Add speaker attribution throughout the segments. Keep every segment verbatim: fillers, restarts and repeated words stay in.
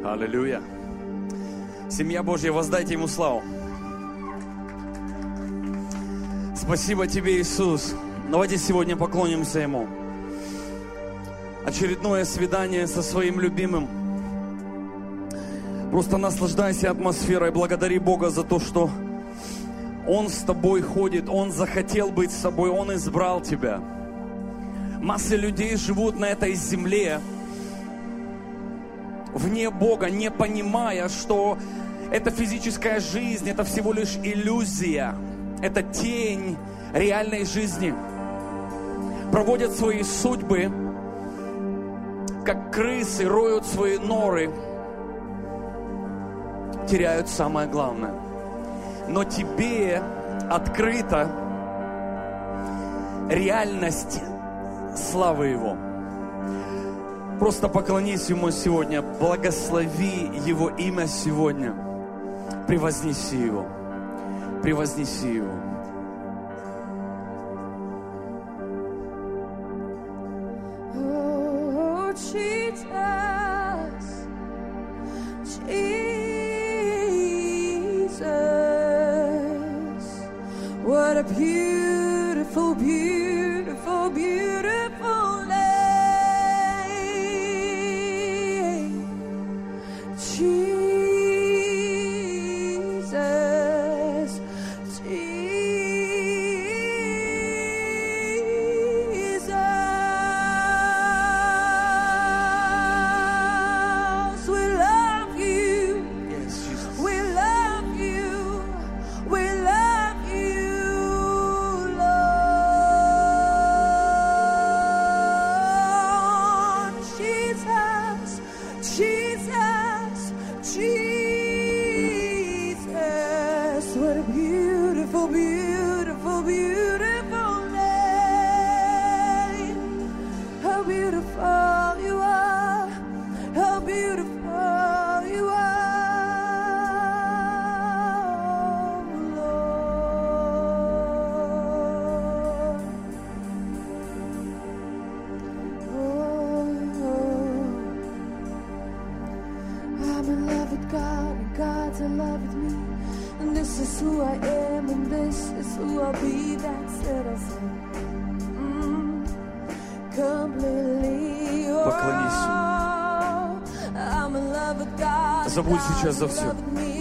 Speaker 1: Аллилуйя. Семья Божья, воздайте Ему славу. Спасибо Тебе, Иисус. Давайте сегодня поклонимся Ему. Очередное свидание со своим любимым. Просто наслаждайся атмосферой. Благодари Бога за то, что Он с тобой ходит. Он захотел быть с тобой. Он избрал тебя. Массы людей живут на этой земле вне Бога, не понимая, что эта физическая жизнь, это всего лишь иллюзия, это тень реальной жизни. Проводят свои судьбы, как крысы, роют свои норы, теряют самое главное. Но тебе открыта реальность славы Его. Просто поклонись Ему сегодня, благослови Его имя сегодня, превознеси Его, превознеси Его.
Speaker 2: Oh, Jesus, Jesus, what a beautiful, beautiful, beautiful name. Jesus, Jesus, we love you.
Speaker 1: Yes, Jesus.
Speaker 2: We love you. We love you, Lord. Jesus, Jesus, Jesus, what a beautiful, beautiful, beautiful name. How beautiful you are. How beautiful you are, Lord. Oh, I'm in love with God, and God's in love with me. And this is who I am, and this is who I'll be. That settles it. Mm, completely. Oh,
Speaker 1: Поклонись
Speaker 2: I'm in love with God.
Speaker 1: Забудь сейчас за все.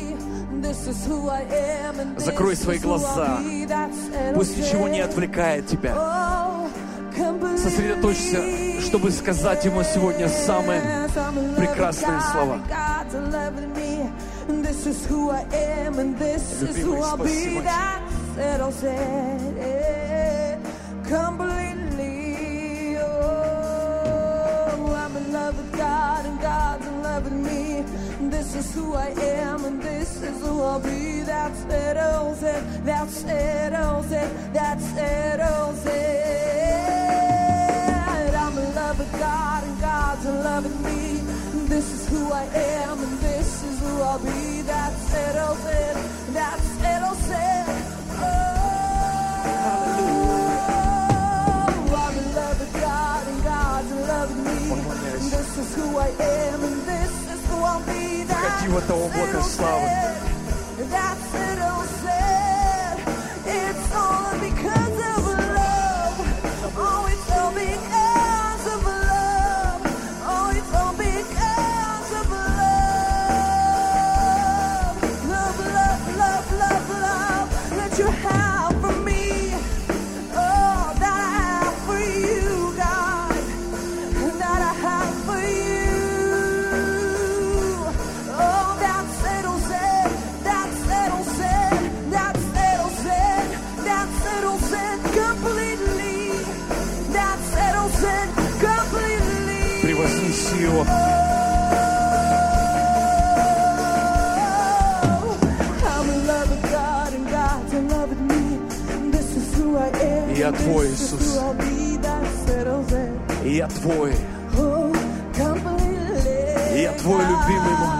Speaker 1: Закрой свои глаза. Пусть ничего не отвлекает тебя. Сосредоточься, чтобы сказать Ему сегодня самые прекрасные слова. Любимый, спасибо
Speaker 2: Тебе. This is who I am, and this is who I'll be. That settles it, that settles it, that settles it. I'm in love with God, and God's in love with me. This is who I am, and this is who I'll be. That settles it, that settles it. Oh, I'm in love with God, and God's in love with me. This is who I am, and this is who I'll be.
Speaker 1: Входи в это облако славы.
Speaker 2: That's it, all said. It's all because of love. Oh, it's all because of love. Oh, it's all because of love. Love, love, love, love, love. That you have for me. Oh, that I have for you, God. That I have for you.
Speaker 1: Превознеси Его. Я Твой, Иисус. Я Твой. Я Твой любимый мой.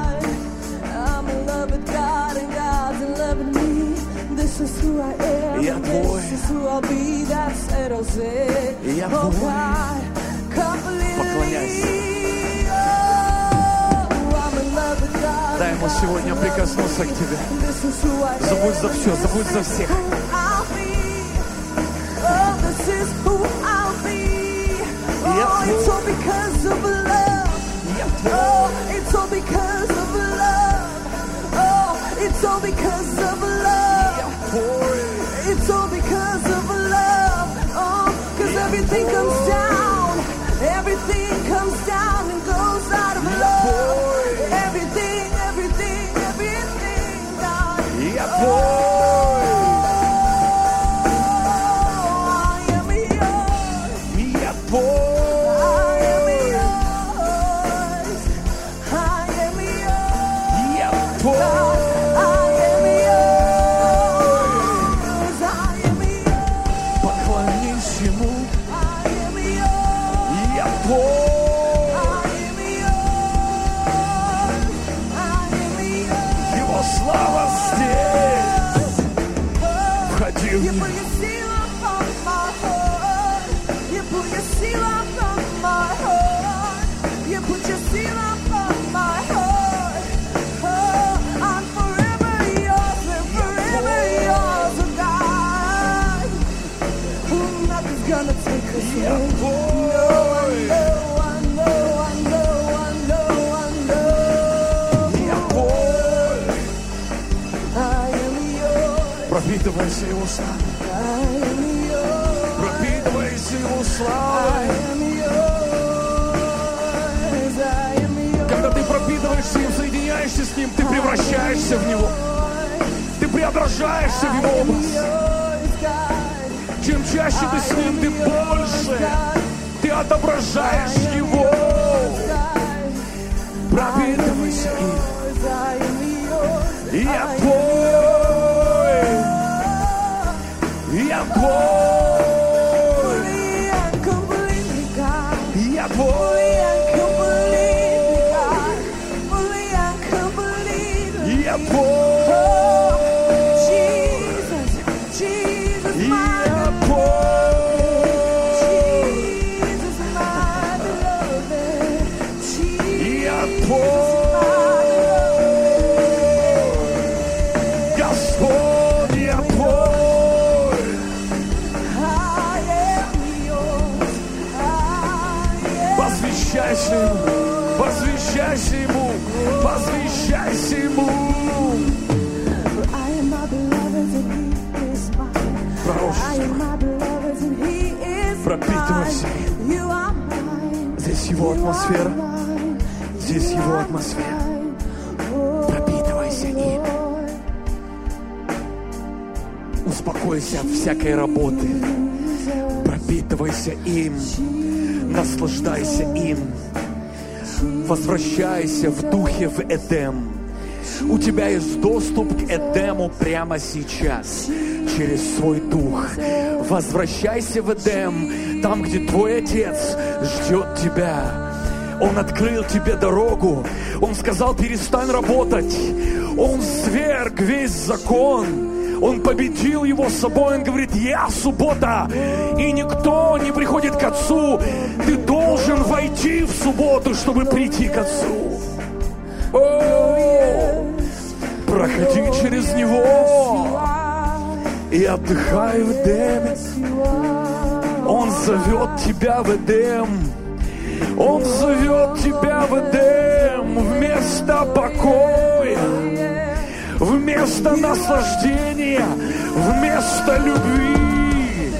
Speaker 1: Я Твой. Я Твой. Поклоняйся. Дай ему сегодня прикоснуться к тебе. Забудь за все, забудь за всех.
Speaker 2: Oh, it's all because of love. Oh, it's all because of love. Oh, it's all because of love. It's all because of love. Oh, because everything comes down. Everything comes down and goes out of love. Everything, everything, everything, God. Oh. You put your seal upon my heart. You put your seal upon my heart. You put your seal upon my heart. Oh, I'm forever yours and forever yours, oh God. Oh, nothing's gonna take us away. No, I know, I know, I know, I know, I know. I am yours.
Speaker 1: Пропитывайся его славой. Пропитывайся его славой. Когда ты пропитываешься им, соединяешься с ним, ты превращаешься в него. Ты преображаешься в его образ. Чем чаще ты с ним, ты больше. Ты отображаешь его. Пропитывайся им. Я твой. Я твой. Я твой. Я твой. Посвящайся ему, посвящайся ему. Пропитывайся. Здесь его атмосфера. Здесь его атмосфера. Пропитывайся им. Успокойся от всякой работы. Пропитывайся им. Наслаждайся им. Возвращайся в духе в Эдем. У тебя есть доступ к Эдему прямо сейчас, через свой дух. Возвращайся в Эдем, там, где твой Отец ждет тебя. Он открыл тебе дорогу. Он сказал: перестань работать. Он сверг весь закон. Он победил его собой. Он говорит: я суббота, и никто не приходит к Отцу. Ты должен войти в субботу, чтобы прийти к Отцу. О, проходи через него и отдыхай в Эдеме. Он зовет тебя в Эдем. Он зовет тебя в Эдем вместо покоя, вместо наслаждения, вместо любви.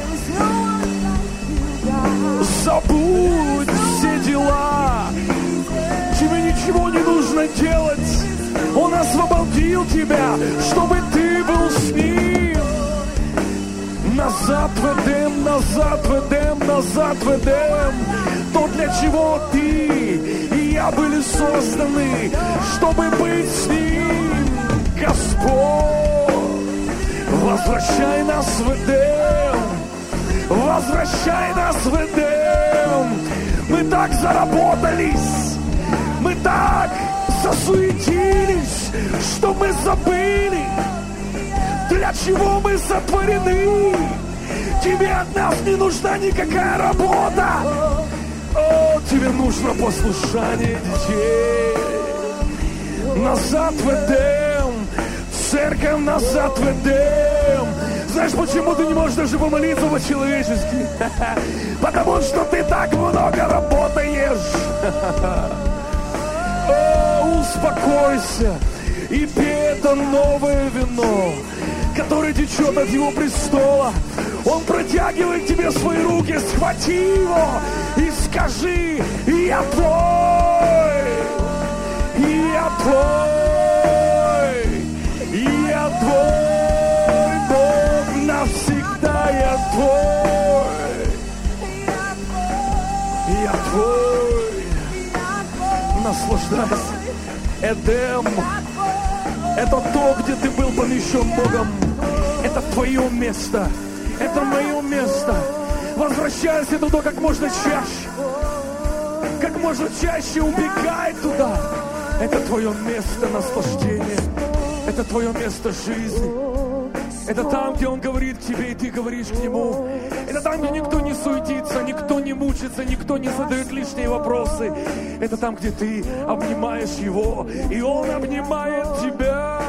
Speaker 1: Забудь все дела. Тебе ничего не нужно делать. Он освободил тебя, чтобы ты был с ним. Назад в Эдем, назад в Эдем, назад в Эдем. То, для чего ты и я были созданы, чтобы быть с ним. Господь, возвращай нас в Эдем. Возвращай нас в Эдем. Мы так заработались, мы так засуетились, что мы забыли, для чего мы сотворены. Тебе от нас не нужна никакая работа. О, тебе нужно послушание детей. Назад в Эдем. Церковь, назад в Эдем. Знаешь, почему ты не можешь даже помолиться по-человечески? Потому что ты так много работаешь. О, успокойся и пей это новое вино, которое течет от Его престола. Он протягивает тебе свои руки, схвати его и скажи: я твой, я твой, я твой, Бог, навсегда я твой, я твой. Наслаждайся. Эдем — это то, где ты был помещен Богом. Это твое место. Это мое место. Возвращайся туда как можно чаще. Как можно чаще убегай туда. Это твое место наслаждения. Это твое место жизни. Это там, где Он говорит к тебе, и ты говоришь к Нему. Это там, где никто не суетится, никто не мучится, никто не задает лишние вопросы. Это там, где ты обнимаешь Его, и Он обнимает тебя.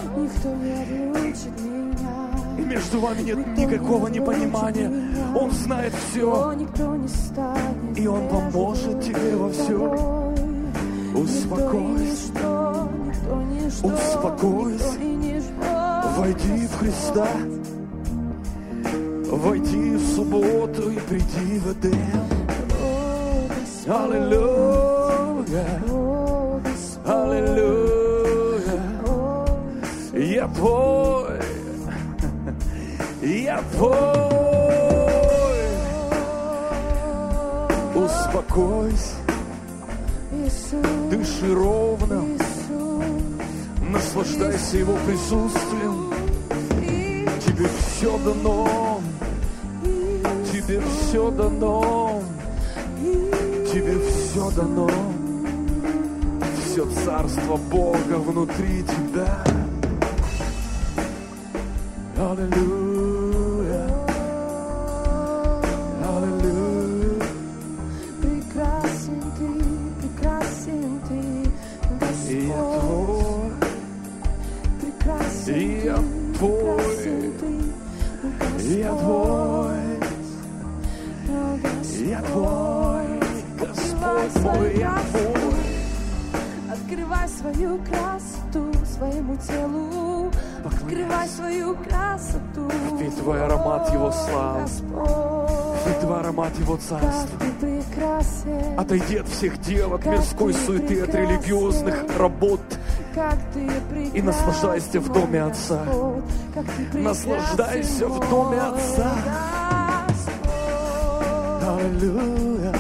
Speaker 1: И между вами нет никакого непонимания. Он знает все. И Он поможет тебе во всем. Успокойся. Успокойся. Войди в Христа. Войди в субботу и приди в Эдем. Аллилуйя. Аллилуйя. Я твой. Я твой. Успокойся. Дыши ровно. Наслаждайся Его присутствием. Тебе все дано. Тебе все дано. Тебе все дано. Все царство Бога внутри тебя. Аллилуйя. Аллилуйя.
Speaker 2: Прекрасен ты, прекрасен ты, Господь.
Speaker 1: И я твой.
Speaker 2: Прекрасен
Speaker 1: И я
Speaker 2: ты,
Speaker 1: твой.
Speaker 2: прекрасен ты,
Speaker 1: Я твой. Я твой. Господь мой, я твой.
Speaker 2: Открывай свою красоту своему телу. Открывай свою красоту.
Speaker 1: Впитывай аромат Его славы.
Speaker 2: Господь,
Speaker 1: Впитывай аромат Его
Speaker 2: как
Speaker 1: царства.
Speaker 2: ты прекрасен,
Speaker 1: Отойди от всех дел, от мирской суеты, от религиозных работ.
Speaker 2: как ты прекрасен,
Speaker 1: И наслаждайся в доме
Speaker 2: мой
Speaker 1: Отца.
Speaker 2: Господь, как ты прекрасен,
Speaker 1: Наслаждайся в
Speaker 2: мой
Speaker 1: доме Отца.
Speaker 2: Господь.
Speaker 1: Аллилуйя.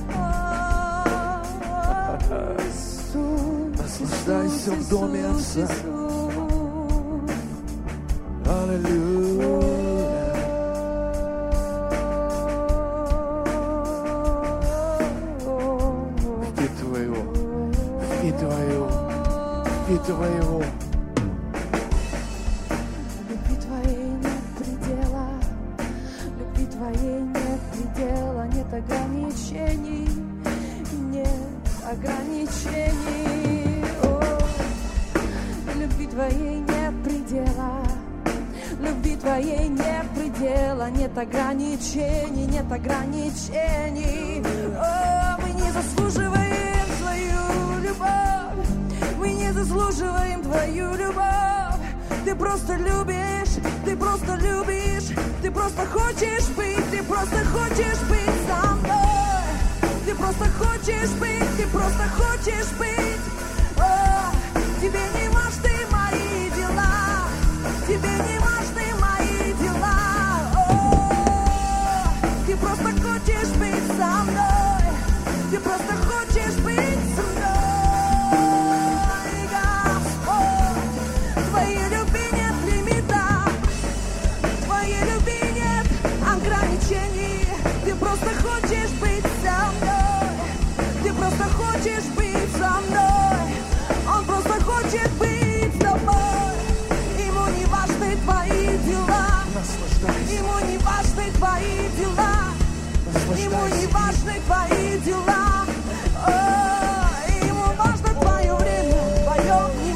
Speaker 2: О, Иисус,
Speaker 1: Наслаждайся в доме
Speaker 2: Иисус,
Speaker 1: Отца.
Speaker 2: Иисус.
Speaker 1: Аллилуйя. Впитывай Его. Впитывай Его. Впитывай Его.
Speaker 2: Любви Твоей нет предела, любви Твоей нет предела, нет ограничений, нет ограничений. О, любви Твоей нет предела, любви Твоей нет предела, нет ограничений, нет ограничений. О, мы не заслуживаем Твою любовь, мы не заслуживаем Твою любовь. Ты просто любишь, ты просто любишь, ты просто хочешь быть, ты просто хочешь быть со мной. Ты просто хочешь быть, ты просто хочешь быть. О, тебе не важны мои дела, тебе не важны мои дела. О, ты просто хочешь быть со мной, ты просто хочешь быть со мной. Господь, Твоей любви нет лимита, Твоей любви нет ограничений. Ты просто хочешь быть со мной, ты просто хочешь быть со мной. Он просто хочет быть с тобой. Ему не важны твои дела, ему не важны твои дела, ему не важны твои дела. О, ему важно твое время, твое внимание.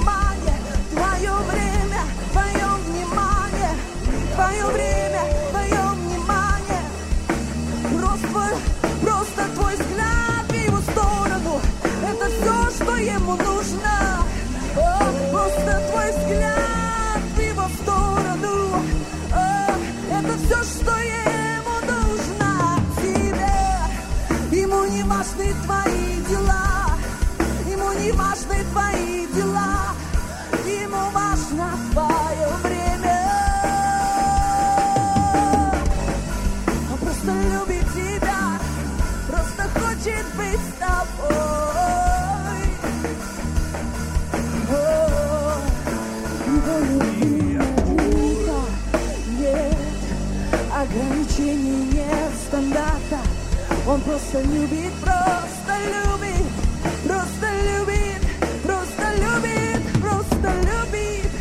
Speaker 2: ограничений нет, стандарта. Он просто любит, просто любит, просто любит, просто любит, просто любит.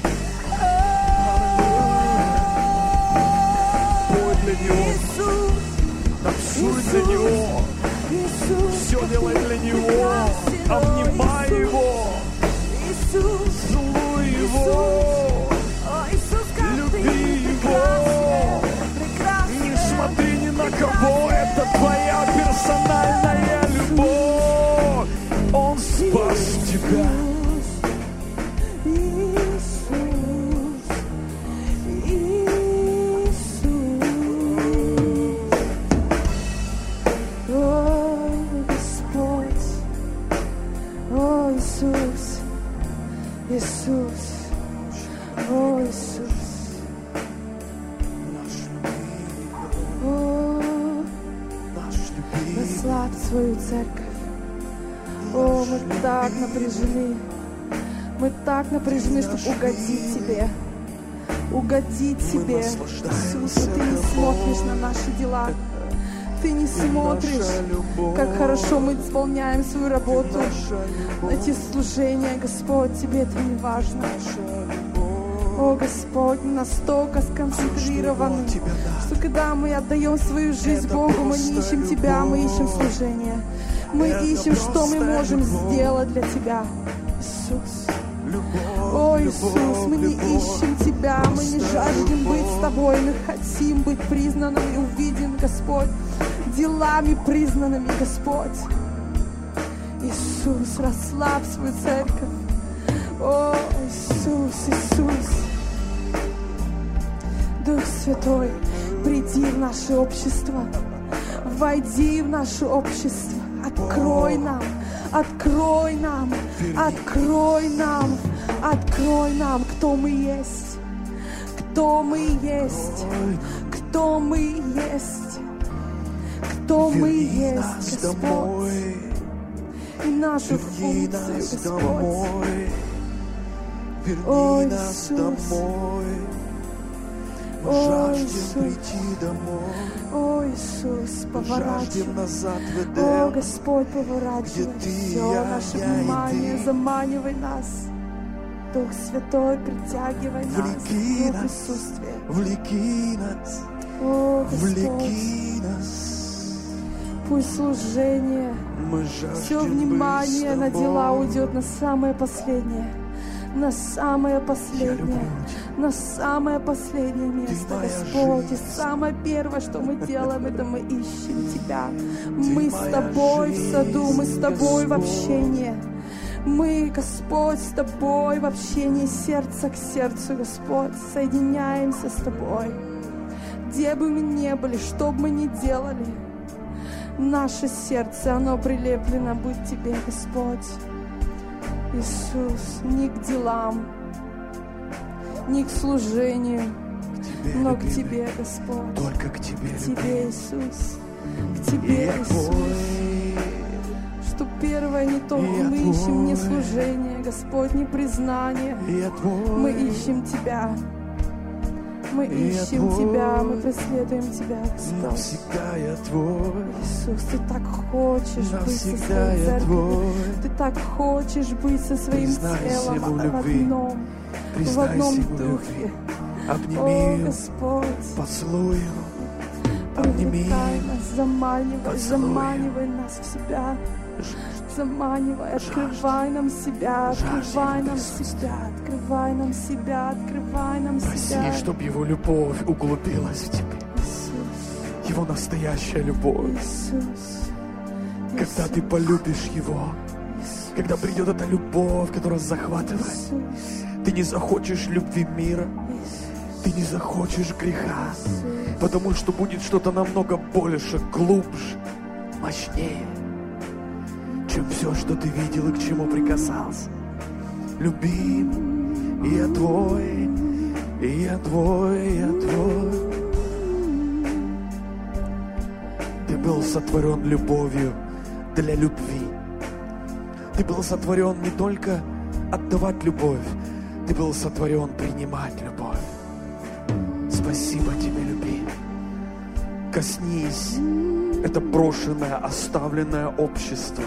Speaker 1: Пой для Него,
Speaker 2: Иисус,
Speaker 1: танцуй для Него,
Speaker 2: Иисус,
Speaker 1: все делай для Него, обнимай Его,
Speaker 2: Иисус,
Speaker 1: целуй Его,
Speaker 2: О, Иисус, как
Speaker 1: люби
Speaker 2: ты
Speaker 1: Его.
Speaker 2: прекрасен,
Speaker 1: Не смотри ни на кого, это твоя персональная любовь. Он спас тебя.
Speaker 2: Иисус, Иисус, о, Господь, о, Иисус, Иисус, о, Иисус, о, расслабь свою церковь. О, мы так напряжены. Мы так напряжены, чтобы угодить Тебе. Угодить Тебе. Иисус, Ты не смотришь на наши дела. Ты не смотришь, как хорошо мы исполняем свою работу. Эти служения, Господь, Тебе это не важно. О, Господь, мы настолько сконцентрированы, что когда мы отдаем свою жизнь Богу, мы не ищем Тебя, мы ищем служение. Мы ищем, что мы можем сделать для Тебя. Иисус. О, Иисус, мы не ищем Тебя, мы не жаждем быть с Тобой, мы хотим быть признанными, увиден, Господь, делами признанными, Господь. Иисус, расслабь свою церковь. О, Иисус, Иисус. Дух Святой, приди в наше общество, войди в наше общество, открой нам, открой нам, открой нам, открой нам, кто мы есть, кто мы есть, кто мы есть, кто мы есть, Господь, и нашу функцию, Господь. О, Иисус, о, Иисус, о, Иисус, поворачивай, о, Господь, поворачивай все наше внимание, заманивай нас, Дух Святой, притягивай нас в Твое присутствие.
Speaker 1: Влеки нас,
Speaker 2: О, Господь,
Speaker 1: влеки нас.
Speaker 2: пусть служение, все внимание на дела уйдет на самое последнее. На самое последнее, на самое последнее место, Господь. И самое первое, что мы делаем, это мы ищем Тебя. Мы с Тобой в саду, мы с Тобой в общении. Мы, Господь, с Тобой в общении сердца к сердцу, Господь. Соединяемся с Тобой. Где бы мы ни были, что бы мы ни делали, наше сердце, оно прилеплено быть Тебе, Господь. Иисус, не к делам, не к служению,
Speaker 1: Тебе,
Speaker 2: но к
Speaker 1: любимый,
Speaker 2: Тебе, Господь.
Speaker 1: Только к Тебе,
Speaker 2: К Тебе, Иисус. К Тебе,
Speaker 1: Я
Speaker 2: Иисус.
Speaker 1: Твой,
Speaker 2: Что первое не то,
Speaker 1: Я
Speaker 2: мы ищем не
Speaker 1: Твой.
Speaker 2: служение, Господь, не признание.
Speaker 1: Я Твой.
Speaker 2: Мы ищем Тебя. Мы
Speaker 1: Я
Speaker 2: ищем
Speaker 1: Твой.
Speaker 2: Тебя, мы преследуем Тебя, Господь.
Speaker 1: Навсегда я Твой,
Speaker 2: Иисус, Ты так хочешь быть со
Speaker 1: навсегда
Speaker 2: своей
Speaker 1: я
Speaker 2: церковью.
Speaker 1: Твой.
Speaker 2: Ты так хочешь быть со своим
Speaker 1: Признайся
Speaker 2: телом
Speaker 1: ему в
Speaker 2: в
Speaker 1: любви.
Speaker 2: одном, в
Speaker 1: Признайся
Speaker 2: одном
Speaker 1: ему в
Speaker 2: духе.
Speaker 1: любви.
Speaker 2: О,
Speaker 1: Обними его,
Speaker 2: Господь,
Speaker 1: поцелуй его, обними
Speaker 2: привлекай
Speaker 1: его.
Speaker 2: нас, заманивай,
Speaker 1: Поцелуй
Speaker 2: заманивай нас в себя. Заманивай, открывай нам себя, открывай нам себя, открывай нам себя, открывай нам
Speaker 1: Проси,
Speaker 2: себя.
Speaker 1: чтобы его любовь углубилась в тебе.
Speaker 2: Иисус,
Speaker 1: Его настоящая любовь.
Speaker 2: Иисус,
Speaker 1: Когда ты полюбишь его, когда придет эта любовь, которая захватывает,
Speaker 2: Иисус,
Speaker 1: ты не захочешь любви мира, ты не захочешь греха, потому что будет что-то намного больше, глубже, мощнее, чем все, что ты видел и к чему прикасался. Любим, я твой, я твой, я твой. Ты был сотворен любовью для любви. Ты был сотворен не только отдавать любовь, ты был сотворен принимать любовь. Спасибо тебе, любимый. коснись это брошенное, оставленное общество.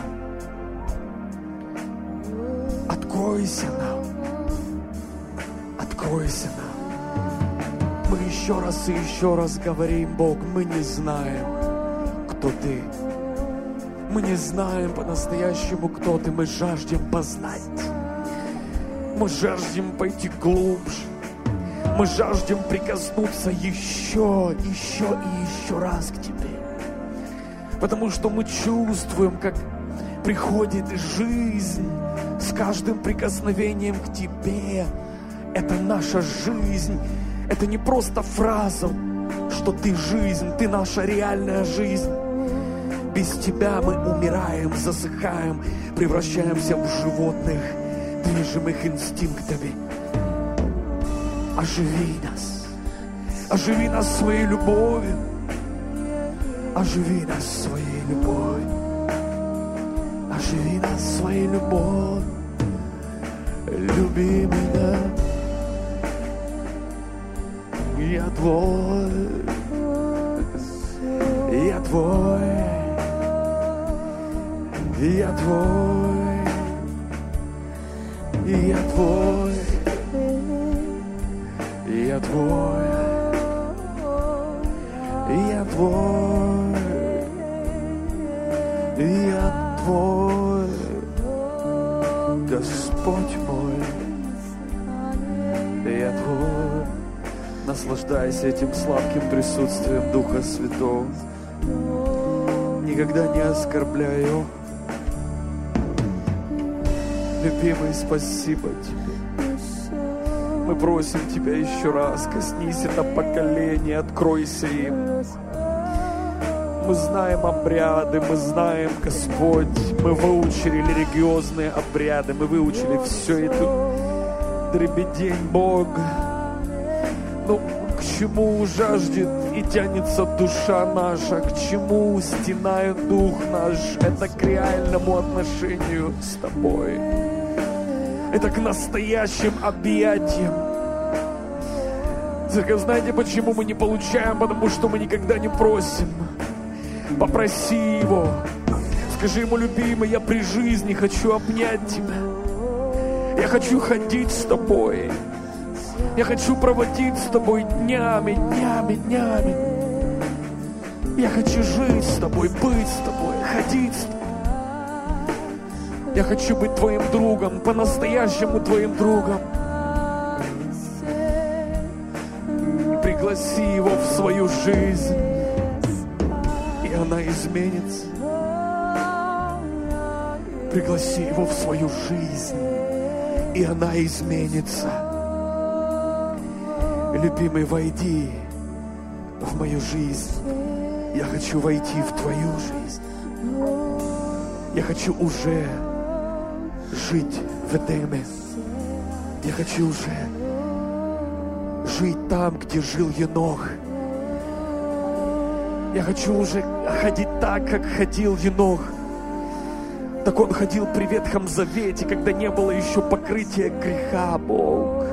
Speaker 1: Откройся нам. Откройся нам. Мы еще раз и еще раз говорим: Бог, мы не знаем, кто Ты. Мы не знаем по-настоящему, кто Ты. Мы жаждем познать. Мы жаждем пойти глубже. Мы жаждем прикоснуться еще, еще и еще раз к Тебе. Потому что мы чувствуем, как приходит жизнь с каждым прикосновением к Тебе. Это наша жизнь. Это не просто фраза, что Ты жизнь, Ты наша реальная жизнь. Без Тебя мы умираем, засыхаем, превращаемся в животных, движимых инстинктами. Оживи нас. Оживи нас своей любовью. Оживи нас своей любовью. Оживи нас своей любовью. Люби меня. Я Твой. Я Твой. Я Твой. Я Твой. Я Твой, я Твой, я Твой, Господь мой, я Твой. Наслаждайся этим сладким присутствием Духа Святого. Никогда не оскорбляй Его. Любимый, спасибо Тебе. Мы просим Тебя еще раз, коснись это поколение, откройся им. Мы знаем обряды, мы знаем, Господь, мы выучили религиозные обряды, мы выучили все это дребедень, Бог. Ну, к чему жаждет и тянется душа наша, к чему стенает дух наш? Это к реальному отношению с Тобой. Это к настоящим объятиям. Церковь, знаете, почему мы не получаем? Потому что мы никогда не просим. Попроси Его. Скажи Ему: любимый, я при жизни хочу обнять Тебя. Я хочу ходить с Тобой. Я хочу проводить с Тобой днями, днями, днями. Я хочу жить с Тобой, быть с Тобой, ходить с Тобой. Я хочу быть Твоим другом, по-настоящему Твоим другом. Пригласи Его в свою жизнь, и она изменится. Пригласи Его в свою жизнь, и она изменится. Любимый, войди в мою жизнь. Я хочу войти в Твою жизнь. Я хочу уже жить в Эдеме. Я хочу уже жить там, где жил Енох. Я хочу уже ходить так, как ходил Енох. Так он ходил при Ветхом Завете, когда не было еще покрытия греха, Бог.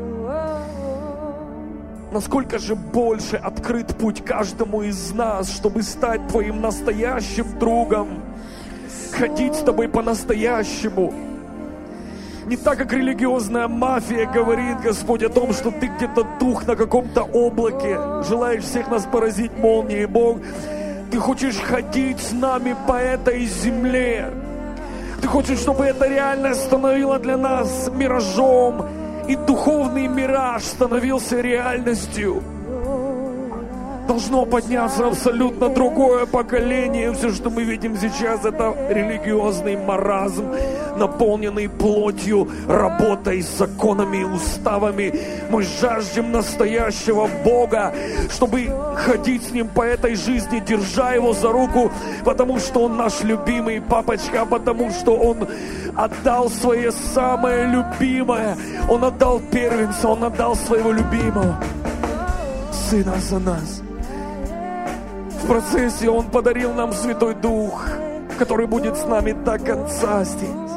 Speaker 1: Насколько же больше открыт путь каждому из нас, чтобы стать Твоим настоящим другом, ходить с Тобой по-настоящему. Не так, как религиозная мафия говорит, Господь, о том, что Ты где-то дух на каком-то облаке, желаешь всех нас поразить молнией, Бог. Ты хочешь ходить с нами по этой земле. Ты хочешь, чтобы эта реальность становилась для нас миражом, и духовный мираж становился реальностью. Должно подняться абсолютно другое поколение. Все, что мы видим сейчас, это религиозный маразм, наполненный плотью, работой, законами и уставами. Мы жаждем настоящего Бога, чтобы ходить с Ним по этой жизни, держа Его за руку, потому что Он наш любимый папочка, потому что Он отдал свое самое любимое. Он отдал первенца, Он отдал своего любимого Сына за нас. В процессе Он подарил нам Святой Дух, который будет с нами до конца здесь.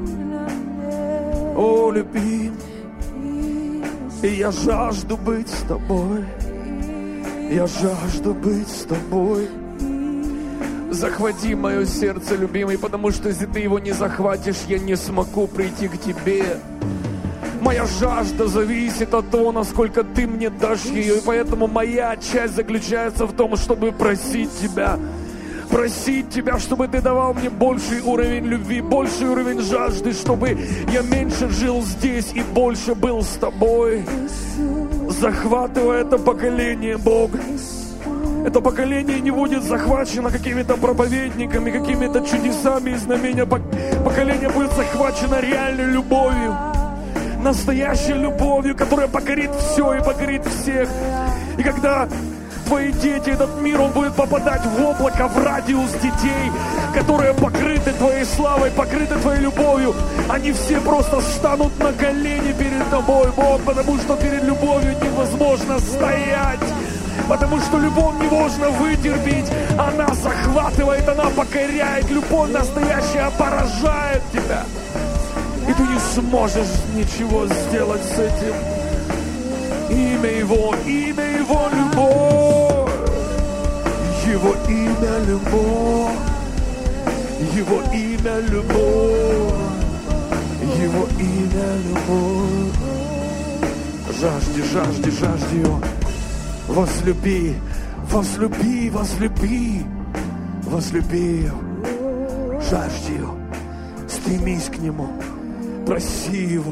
Speaker 1: О, любимый, и я жажду быть с Тобой. Я жажду быть с тобой. Захвати мое сердце, любимый, потому что если ты его не захватишь, я не смогу прийти к тебе. Моя жажда зависит от того, насколько ты мне дашь ее, и поэтому моя часть заключается в том, чтобы просить тебя. Просить тебя, чтобы ты давал мне больший уровень любви, больший уровень жажды, чтобы я меньше жил здесь и больше был с тобой. Захватывай это поколение, Бог. Это поколение не будет захвачено какими-то проповедниками, какими-то чудесами и знамениями. Поколение будет захвачено реальной любовью. Настоящей любовью, которая покорит все и покорит всех. И когда твои дети, этот мир, он будет попадать в облако, в радиус детей, которые покрыты твоей славой, покрыты твоей любовью, они все просто встанут на колени перед тобой, Бог, потому что перед любовью невозможно стоять, потому что любовь невозможно вытерпеть, она захватывает, она покоряет, любовь настоящая поражает тебя. И ты не сможешь ничего сделать с этим. Имя Его, имя Его любовь. Его имя любовь. Его имя любовь. Его имя любовь. Жажди, жажди, жажди Его. Возлюби, возлюби, возлюби. Возлюби Его. Жажди Его. Стремись к Нему. Проси Его.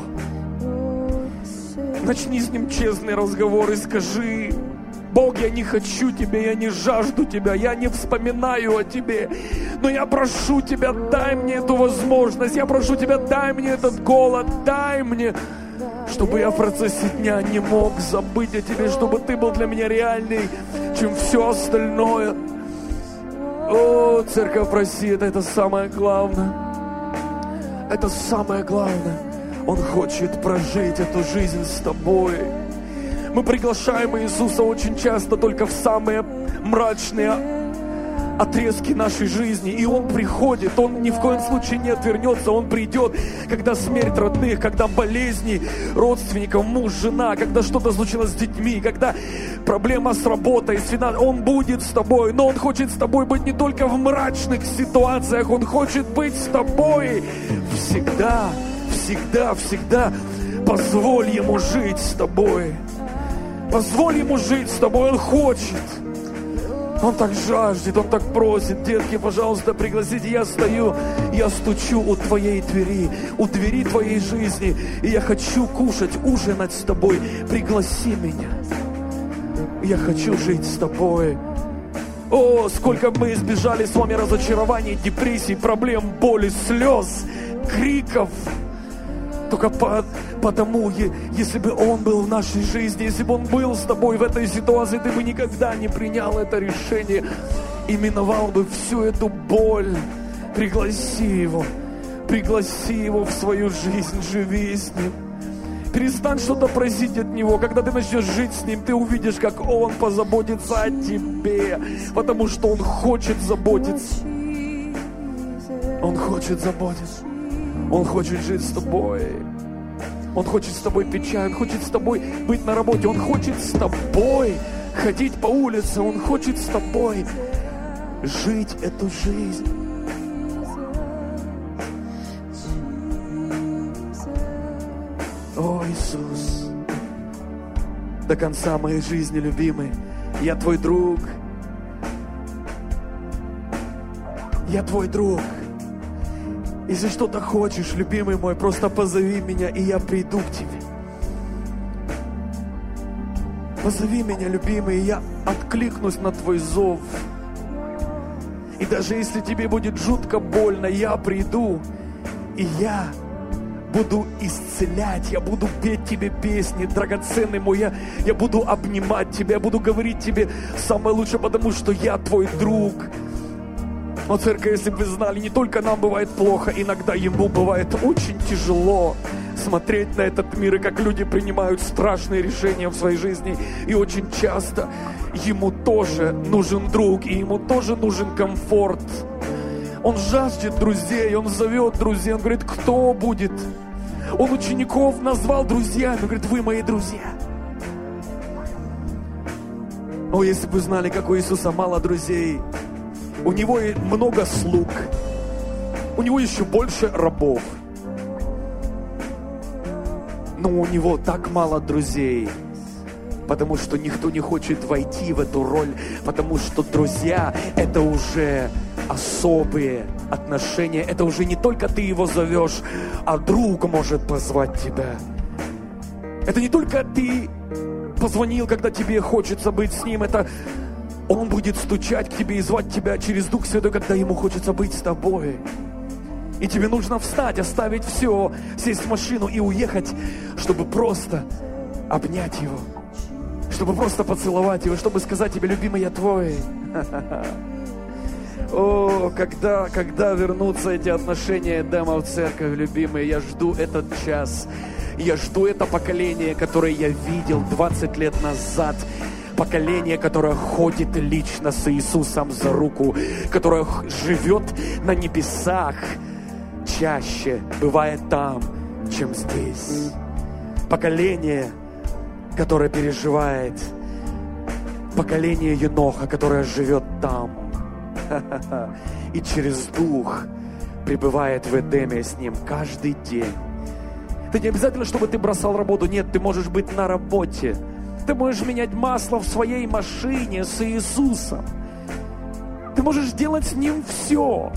Speaker 1: Начни с Ним честный разговор и скажи: Бог, я не хочу Тебя, я не жажду Тебя, я не вспоминаю о Тебе, но я прошу Тебя, дай мне эту возможность, я прошу Тебя, дай мне этот голод, дай мне, чтобы я в процессе дня не мог забыть о Тебе, чтобы Ты был для меня реальней, чем все остальное. О, церковь, проси, это, это самое главное. Это самое главное. Он хочет прожить эту жизнь с тобой. Мы приглашаем Иисуса очень часто только в самые мрачные отрезки нашей жизни. И Он приходит, Он ни в коем случае не отвернется. Он придет, когда смерть родных, когда болезни родственников, муж, жена, когда что-то случилось с детьми, когда проблема с работой, с финансами. Он будет с тобой, но Он хочет с тобой быть не только в мрачных ситуациях. Он хочет быть с тобой всегда, всегда, всегда. Позволь Ему жить с тобой. Позволь Ему жить с тобой. Он хочет. Он так жаждет, Он так просит. Детки, пожалуйста, пригласите. Я стою, я стучу у твоей двери, у двери твоей жизни. И я хочу кушать, ужинать с тобой. Пригласи меня. Я хочу жить с тобой. О, сколько мы избежали с вами разочарований, депрессий, проблем, боли, слез, криков. Только по, потому, если бы Он был в нашей жизни, если бы Он был с тобой в этой ситуации, ты бы никогда не принял это решение и миновал бы всю эту боль. Пригласи Его, пригласи Его в свою жизнь, живи с Ним. Перестань что-то просить от Него. Когда ты начнешь жить с Ним, ты увидишь, как Он позаботится о тебе, потому что Он хочет заботиться. Он хочет заботиться. Он хочет жить с тобой. Он хочет с тобой пить чай. Он хочет с тобой быть на работе. Он хочет с тобой ходить по улице. Он хочет с тобой жить эту жизнь. О, Иисус, до конца моей жизни, любимый, я твой друг. Я твой друг. Если что-то хочешь, любимый мой, просто позови меня, и я приду к тебе. Позови меня, любимый, и я откликнусь на твой зов. И даже если тебе будет жутко больно, я приду, и я буду исцелять, я буду петь тебе песни, драгоценный мой, я, я буду обнимать тебя, я буду говорить тебе самое лучшее, потому что я твой друг. Но, церковь, если бы вы знали, не только нам бывает плохо, иногда Ему бывает очень тяжело смотреть на этот мир, и как люди принимают страшные решения в своей жизни. И очень часто Ему тоже нужен друг, и Ему тоже нужен комфорт. Он жаждет друзей, Он зовет друзей, Он говорит: кто будет? Он учеников назвал друзьями, Он говорит: вы мои друзья. О, если бы вы знали, как у Иисуса мало друзей. У Него и много слуг. У Него еще больше рабов. Но у Него так мало друзей. Потому что никто не хочет войти в эту роль. Потому что друзья – это уже особые отношения. Это уже не только ты его зовешь, а друг может позвать тебя. Это не только ты позвонил, когда тебе хочется быть с ним. Это он будет стучать к тебе и звать тебя через Дух Святой, когда ему хочется быть с тобой. И тебе нужно встать, оставить все, сесть в машину и уехать, чтобы просто обнять его. Чтобы просто поцеловать его, чтобы сказать тебе: любимый, я твой. О, когда, когда вернутся эти отношения Эдема в церковь, любимые, я жду этот час. Я жду это поколение, которое я видел двадцать лет назад. Поколение, которое ходит лично с Иисусом за руку, которое живет на небесах чаще, бывает там, чем здесь. Поколение, которое переживает. Поколение Еноха, которое живет там. И через Дух пребывает в Эдеме с ним каждый день. Это не обязательно, чтобы ты бросал работу. Нет, ты можешь быть на работе. Ты можешь менять масло в своей машине с Иисусом. Ты можешь делать с Ним все.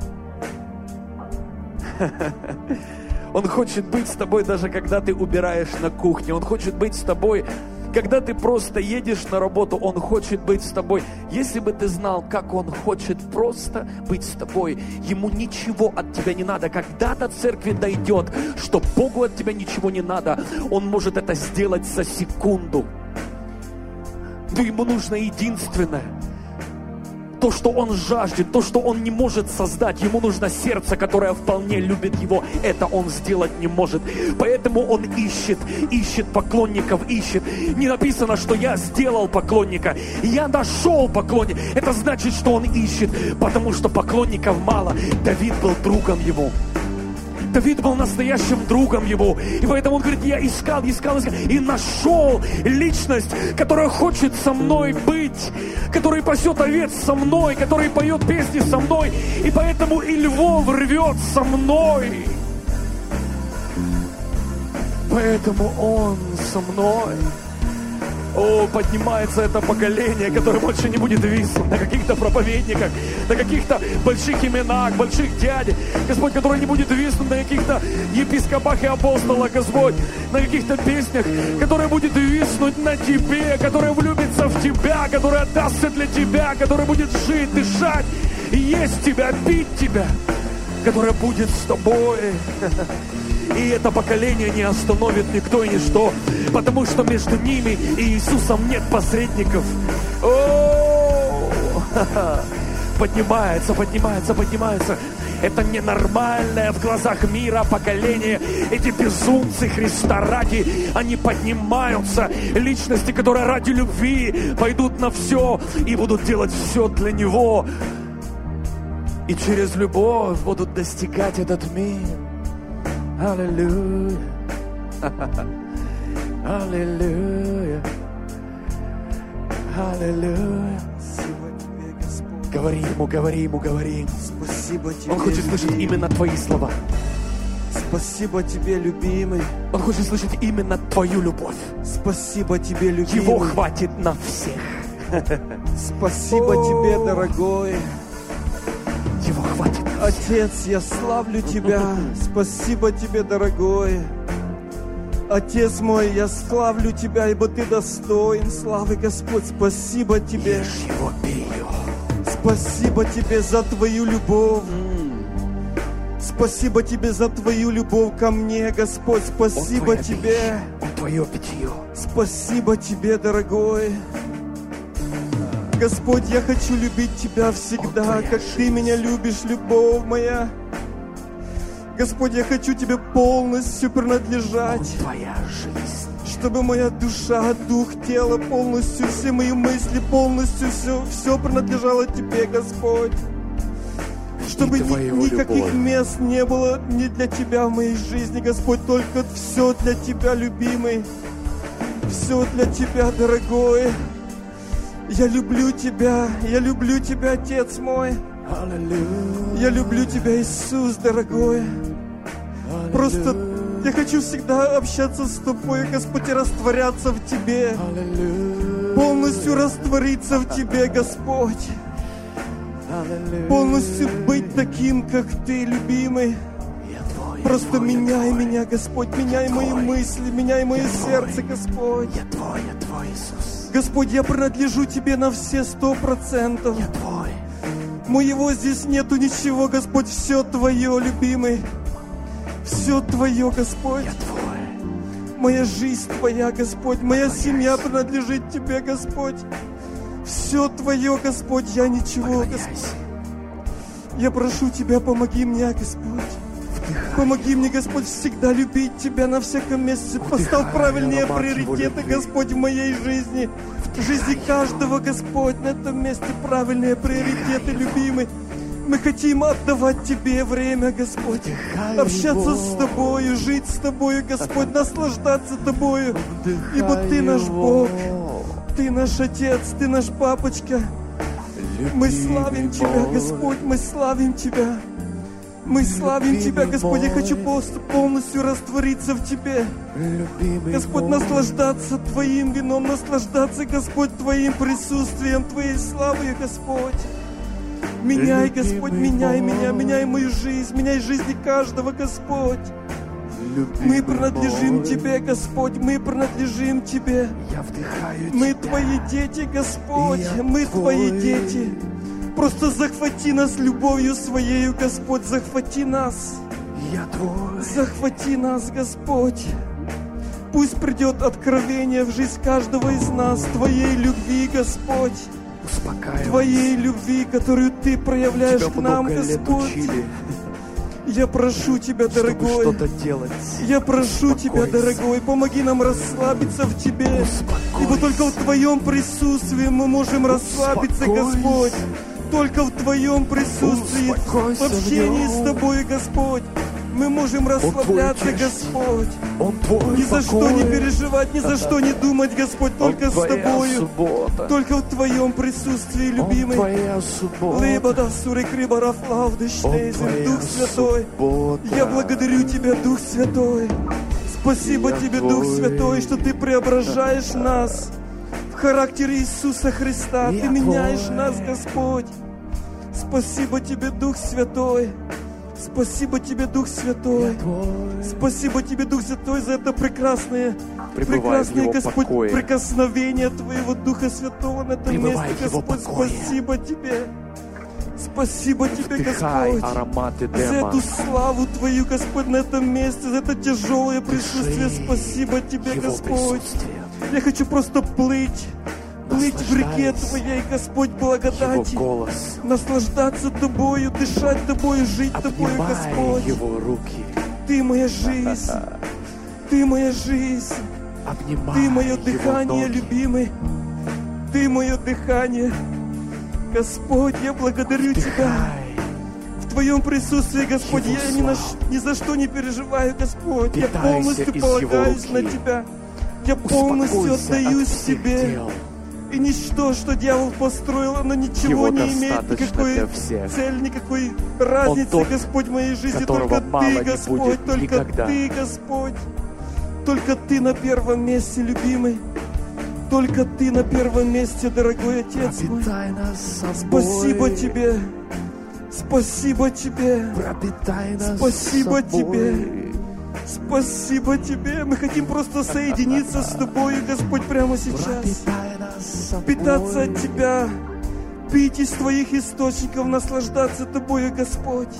Speaker 1: Он хочет быть с тобой даже когда ты убираешь на кухне. Он хочет быть с тобой, когда ты просто едешь на работу. Он хочет быть с тобой. Если бы ты знал, как Он хочет просто быть с тобой, Ему ничего от тебя не надо. Когда до церкви дойдет, что Богу от тебя ничего не надо, Он может это сделать за секунду. Но Ему нужно единственное. То, что Он жаждет, то, что Он не может создать. Ему нужно сердце, которое вполне любит Его. Это Он сделать не может. Поэтому Он ищет, ищет поклонников, ищет. Не написано, что я сделал поклонника. Я нашел поклонника. Это значит, что Он ищет, потому что поклонников мало. Давид был другом Ему. Давид был настоящим другом его. И поэтому он говорит: я искал, искал, искал. И нашел личность, которая хочет со мной быть. Который пасет овец со мной. Который поет песни со мной. И поэтому и львов рвет со мной. Поэтому он со мной. О, поднимается это поколение, которое больше не будет виснуть на каких-то проповедниках, на каких-то больших именах, больших дядях, Господь, который не будет виснуть на каких-то епископах и апостолах, Господь, на каких-то песнях, которая будет виснуть на Тебе, которая влюбится в Тебя, которая отдастся для Тебя, которая будет жить, дышать, есть Тебя, пить Тебя, которая будет с Тобой. И это поколение не остановит никто и ничто, потому что между ними и Иисусом нет посредников. О, поднимается, поднимается, поднимается. Это ненормальное в глазах мира поколение. Эти безумцы Христа ради, они поднимаются. Личности, которые ради любви пойдут на все и будут делать все для Него. И через любовь будут достигать этот мир. Аллилуйя. Аллилуйя. Аллилуйя. Говори ему, говори ему, говори ему.
Speaker 3: Спасибо тебе.
Speaker 1: Он хочет слышать именно твои слова.
Speaker 3: Спасибо тебе, любимый.
Speaker 1: Он хочет слышать именно твою любовь.
Speaker 3: Спасибо тебе, любимый.
Speaker 1: Его хватит на всех.
Speaker 3: Спасибо тебе, дорогой.
Speaker 1: Его хватит.
Speaker 3: Отец, я славлю Тебя. Спасибо Тебе, дорогой. Отец мой, я славлю Тебя, ибо Ты достоин славы, Господь. Спасибо Тебе.
Speaker 1: Ешь его, пей его.
Speaker 3: Спасибо Тебе за Твою любовь. Спасибо Тебе за Твою любовь ко мне, Господь. Спасибо Тебе.
Speaker 1: Он Твое питье.
Speaker 3: Спасибо Тебе, дорогой. Господь, я хочу любить Тебя всегда, как Ты меня любишь, любовь моя. Господь, я хочу Тебе полностью принадлежать.
Speaker 1: Он Твоя жизнь.
Speaker 3: Чтобы моя душа, дух, тело полностью, все мои мысли полностью, все, все принадлежало Тебе, Господь. Чтобы ни, никаких
Speaker 1: любовь.
Speaker 3: мест не было ни для Тебя в моей жизни, Господь, только все для Тебя, любимый. Все для Тебя, дорогой. Я люблю Тебя, я люблю Тебя, Отец мой. Я люблю Тебя, Иисус, дорогой. Просто я хочу всегда общаться с Тобой, Господь, и растворяться в Тебе. Полностью раствориться в Тебе, Господь. Полностью быть таким, как Ты, любимый. Просто меняй меня, Господь, меняй мои мысли, меняй мое сердце, Господь.
Speaker 4: Я Твой, я Твой, Иисус.
Speaker 3: Господь, я принадлежу Тебе на все сто процентов.
Speaker 4: Я Твой.
Speaker 3: Моего здесь нету ничего, Господь, все Твое, любимый. Все Твое, Господь.
Speaker 4: Я Твой.
Speaker 3: Моя жизнь Твоя, Господь. Моя семья принадлежит Тебе, Господь. Все Твое, Господь, я ничего, Господь. Я прошу Тебя, помоги мне, Господь. Помоги мне, Господь, всегда любить Тебя на всяком месте. Поставь правильные приоритеты, Господь, в моей жизни. В жизни каждого, Господь, на этом месте правильные приоритеты, любимый. Мы хотим отдавать Тебе время, Господь. Общаться с Тобою, жить с Тобою, Господь, наслаждаться Тобою. Ибо Ты наш Бог, Ты наш Отец, Ты наш Папочка. Мы славим Тебя, Господь, мы славим Тебя. Мы славим Тебя, Господь. Я хочу полностью раствориться в Тебе. Господь, наслаждаться Твоим вином, наслаждаться, Господь, Твоим присутствием, Твоей славой, Господь. Меняй, Господь, меняй меня, меняй мою жизнь, меняй жизни каждого, Господь. Мы принадлежим Тебе, Господь, мы принадлежим Тебе.
Speaker 4: Я вдыхаю
Speaker 3: Мы
Speaker 4: Тебя.
Speaker 3: Твои дети, Господь,
Speaker 4: Я
Speaker 3: мы Твои
Speaker 4: Твой.
Speaker 3: дети. Просто захвати нас любовью Своею, Господь, захвати нас.
Speaker 4: Я Твой.
Speaker 3: Захвати нас, Господь. Пусть придет откровение в жизнь каждого из нас, Твоей любви, Господь.
Speaker 4: Успокаивай.
Speaker 3: Твоей любви, которую Ты проявляешь
Speaker 4: Тебя
Speaker 3: к нам,
Speaker 4: много лет
Speaker 3: Господь.
Speaker 4: учили,
Speaker 3: Я прошу Тебя,
Speaker 4: чтобы
Speaker 3: дорогой.
Speaker 4: что-то делать.
Speaker 3: Я прошу Тебя,
Speaker 4: Успокойся.
Speaker 3: дорогой, помоги нам расслабиться в Тебе.
Speaker 4: Успокойся.
Speaker 3: Ибо только в Твоем присутствии мы можем расслабиться,
Speaker 4: Успокойся.
Speaker 3: Господь. Только в Твоем присутствии,
Speaker 4: Успокойся
Speaker 3: в общении
Speaker 4: в нем.
Speaker 3: с Тобой, Господь, мы можем расслабляться,
Speaker 4: Твой утешитель.
Speaker 3: Господь.
Speaker 4: Он Твой
Speaker 3: Ни за что
Speaker 4: покой.
Speaker 3: не переживать, ни за что не думать, Господь,
Speaker 4: Он
Speaker 3: только с
Speaker 4: Твоя
Speaker 3: Тобою.
Speaker 4: суббота.
Speaker 3: Только в Твоем присутствии,
Speaker 4: Он
Speaker 3: любимый.
Speaker 4: Твоя суббота.
Speaker 3: Либо да сури крибара флавды
Speaker 4: Он
Speaker 3: штейзен,
Speaker 4: Твоя
Speaker 3: Дух Святой.
Speaker 4: суббота.
Speaker 3: Я благодарю Тебя, Дух Святой. Спасибо
Speaker 4: Я
Speaker 3: Тебе,
Speaker 4: Твой.
Speaker 3: Дух Святой, что Ты преображаешь нас в характере Иисуса Христа.
Speaker 4: Я
Speaker 3: Ты меняешь
Speaker 4: Твой.
Speaker 3: нас, Господь. Спасибо Тебе, Дух Святой. Спасибо Тебе, Дух Святой.
Speaker 4: Я Твой.
Speaker 3: Спасибо Тебе, Дух Святой, за это прекрасное,
Speaker 4: Пребывай в
Speaker 3: прекрасное,
Speaker 4: Его
Speaker 3: Господь,
Speaker 4: покое.
Speaker 3: прикосновение Твоего Духа Святого на этом
Speaker 4: Пребывай
Speaker 3: месте,
Speaker 4: в Его
Speaker 3: Господь.
Speaker 4: покое.
Speaker 3: Спасибо Тебе. Спасибо Тебе,
Speaker 4: Вдыхай
Speaker 3: Господь,
Speaker 4: ароматы
Speaker 3: за
Speaker 4: дема.
Speaker 3: эту славу Твою, Господь, на этом месте, за это тяжелое присутствие.
Speaker 4: Дыши
Speaker 3: Спасибо Тебе,
Speaker 4: Его
Speaker 3: Господь.
Speaker 4: присутствием.
Speaker 3: Я хочу просто плыть, плыть в реке
Speaker 4: Наслаждайся
Speaker 3: Твоей, Господь,
Speaker 4: Его
Speaker 3: благодати.
Speaker 4: голос.
Speaker 3: Наслаждаться Тобою, дышать Тобою, жить Тобою,
Speaker 4: Обнимай
Speaker 3: Господь.
Speaker 4: Его руки.
Speaker 3: Ты моя жизнь, Ты моя жизнь,
Speaker 4: Обнимай
Speaker 3: Ты мое
Speaker 4: Его
Speaker 3: дыхание,
Speaker 4: ноги.
Speaker 3: любимый. Ты мое дыхание. Господь, я благодарю Тебя.
Speaker 4: Вдыхай.
Speaker 3: В Твоем присутствии, Господь,
Speaker 4: Его
Speaker 3: я ни, на,
Speaker 4: славу.
Speaker 3: ш- ни за что не переживаю, Господь. Я
Speaker 4: Питайся
Speaker 3: полностью
Speaker 4: из
Speaker 3: полагаюсь
Speaker 4: Его
Speaker 3: на
Speaker 4: руки.
Speaker 3: Тебя. Я полностью
Speaker 4: Успокойся
Speaker 3: отдаюсь
Speaker 4: от всех
Speaker 3: Тебе.
Speaker 4: дел.
Speaker 3: И ничто, что дьявол построил, оно ничего
Speaker 4: Его
Speaker 3: не имеет
Speaker 4: достаточно
Speaker 3: никакой
Speaker 4: для всех.
Speaker 3: цели, никакой разницы,
Speaker 4: тот,
Speaker 3: Господь, в моей жизни.
Speaker 4: которого
Speaker 3: Только
Speaker 4: мало
Speaker 3: Ты,
Speaker 4: не
Speaker 3: Господь,
Speaker 4: будет
Speaker 3: только
Speaker 4: никогда.
Speaker 3: Ты, Господь. Только Ты на первом месте, любимый. Только Ты на первом месте, дорогой Отец мой.
Speaker 4: Пропитай нас собой.
Speaker 3: Спасибо Тебе. Спасибо Тебе.
Speaker 4: Пропитай нас
Speaker 3: Спасибо
Speaker 4: собой.
Speaker 3: Тебе. Спасибо Тебе. Мы хотим просто соединиться с Тобой, Господь, прямо сейчас.
Speaker 4: Пропитай нас собой.
Speaker 3: Питаться от Тебя, пить из Твоих источников, наслаждаться Тобою, Господь.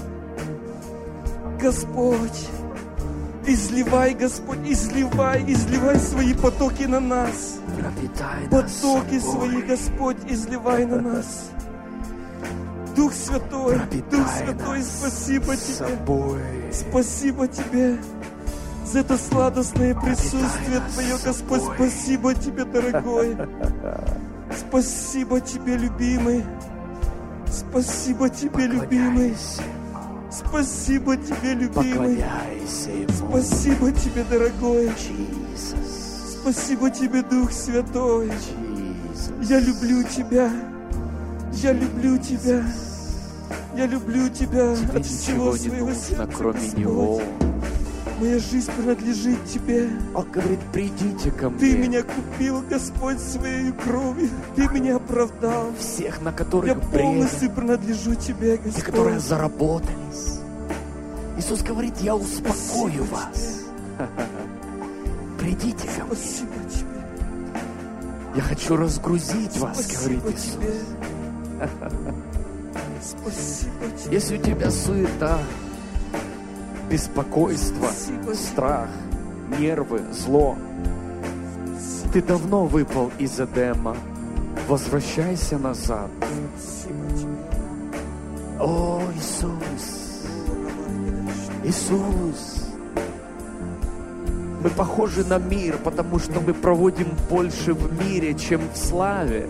Speaker 3: Господь, изливай, Господь, изливай, изливай свои потоки на нас.
Speaker 4: Пропитай нас
Speaker 3: Потоки
Speaker 4: собой.
Speaker 3: свои, Господь, изливай на нас. Дух Святой,
Speaker 4: Пропитай
Speaker 3: Дух Святой,
Speaker 4: нас
Speaker 3: спасибо Тебе.
Speaker 4: собой.
Speaker 3: Спасибо Тебе за это сладостное присутствие
Speaker 4: нас
Speaker 3: Твое, Господь.
Speaker 4: собой.
Speaker 3: Спасибо Тебе, дорогой. Спасибо Тебе, любимый. Спасибо Тебе, любимый.
Speaker 4: Поклоняйся.
Speaker 3: Спасибо Тебе, любимый.
Speaker 4: Поклоняйся Ему.
Speaker 3: Спасибо Тебе, дорогой.
Speaker 4: Jesus.
Speaker 3: Спасибо Тебе, Дух Святой.
Speaker 4: Jesus.
Speaker 3: Я люблю Тебя. Я люблю Тебя. Я люблю Тебя
Speaker 4: Тебе
Speaker 3: от всего
Speaker 4: ничего не
Speaker 3: своего
Speaker 4: нужно,
Speaker 3: сердца,
Speaker 4: кроме
Speaker 3: Господь.
Speaker 4: Него.
Speaker 3: Моя жизнь принадлежит Тебе.
Speaker 4: Он говорит, придите ко
Speaker 3: Ты
Speaker 4: мне.
Speaker 3: меня купил, Господь, своей кровью. Ты меня оправдал.
Speaker 4: Всех, на
Speaker 3: Я
Speaker 4: которых бремя,
Speaker 3: полностью принадлежу Тебе,
Speaker 4: те,
Speaker 3: Господь.
Speaker 4: которые заработались. Иисус говорит, я успокою
Speaker 3: Спасибо
Speaker 4: вас. Придите ко мне.
Speaker 3: Спасибо Тебе.
Speaker 4: Я хочу разгрузить вас, говорит
Speaker 3: Спасибо
Speaker 4: Иисус.
Speaker 3: Тебе. Спасибо Тебе.
Speaker 4: Если у тебя суета, беспокойство,
Speaker 3: Спасибо.
Speaker 4: страх, нервы, зло, ты давно выпал из Эдема. Возвращайся назад.
Speaker 3: Спасибо Тебе.
Speaker 4: О, Иисус! Иисус! Мы похожи на мир, потому что мы проводим больше в мире, чем в славе.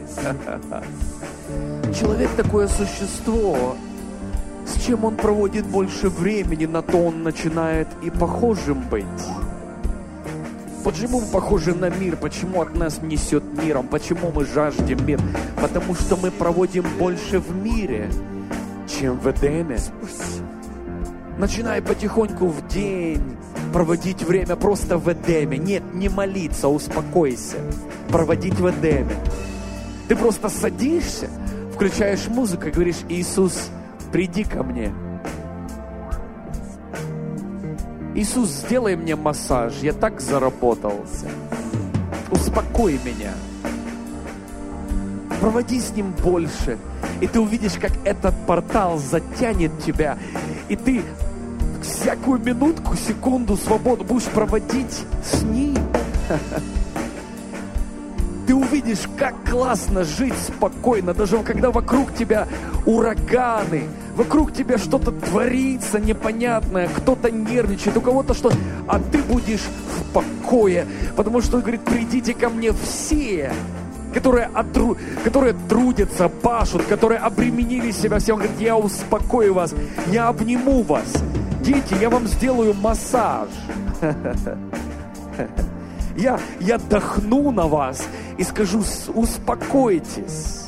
Speaker 4: Человек такое существо. С чем он проводит больше времени, на то он начинает и похожим быть. Почему мы похожи на мир? Почему от нас несет миром? Почему мы жаждем мир? Потому что мы проводим больше в мире, чем в Эдеме. Начинай потихоньку в день проводить время просто в Эдеме. Нет, не молиться, успокойся. Проводить в Эдеме. Ты просто садишься, включаешь музыку и говоришь: Иисус, приди ко мне. Иисус, сделай мне массаж, я так заработался. Успокой меня. Проводи с Ним больше. И ты увидишь, как этот портал затянет тебя. И ты всякую минутку, секунду свободу будешь проводить с Ним. Ты увидишь, как классно жить спокойно, даже когда вокруг тебя ураганы, вокруг тебя что-то творится непонятное, кто-то нервничает, у кого-то что, а ты будешь в покое, потому что Он говорит: придите ко мне все, которые, отру... которые трудятся, пашут, которые обременили себя всем. Он говорит: я успокою вас, я обниму вас. Дети, я вам сделаю массаж. Я, я дохну на вас и скажу: успокойтесь.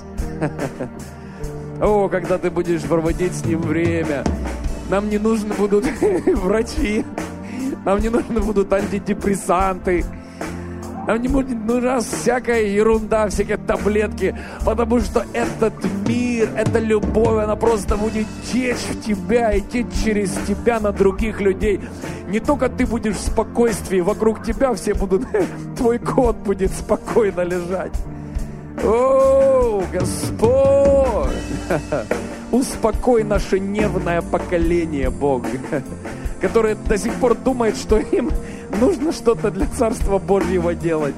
Speaker 4: О, когда ты будешь проводить с Ним время, нам не нужны будут врачи, нам не нужны будут антидепрессанты, нам не нужна всякая ерунда, всякие таблетки, потому что этот мир, эта любовь, она просто будет течь в тебя и течь через тебя на других людей. Не только ты будешь в спокойствии, вокруг тебя все будут, твой кот будет спокойно лежать. О, Господь! Успокой наше нервное поколение, Бог, которое до сих пор думает, что им нужно что-то для Царства Божьего делать.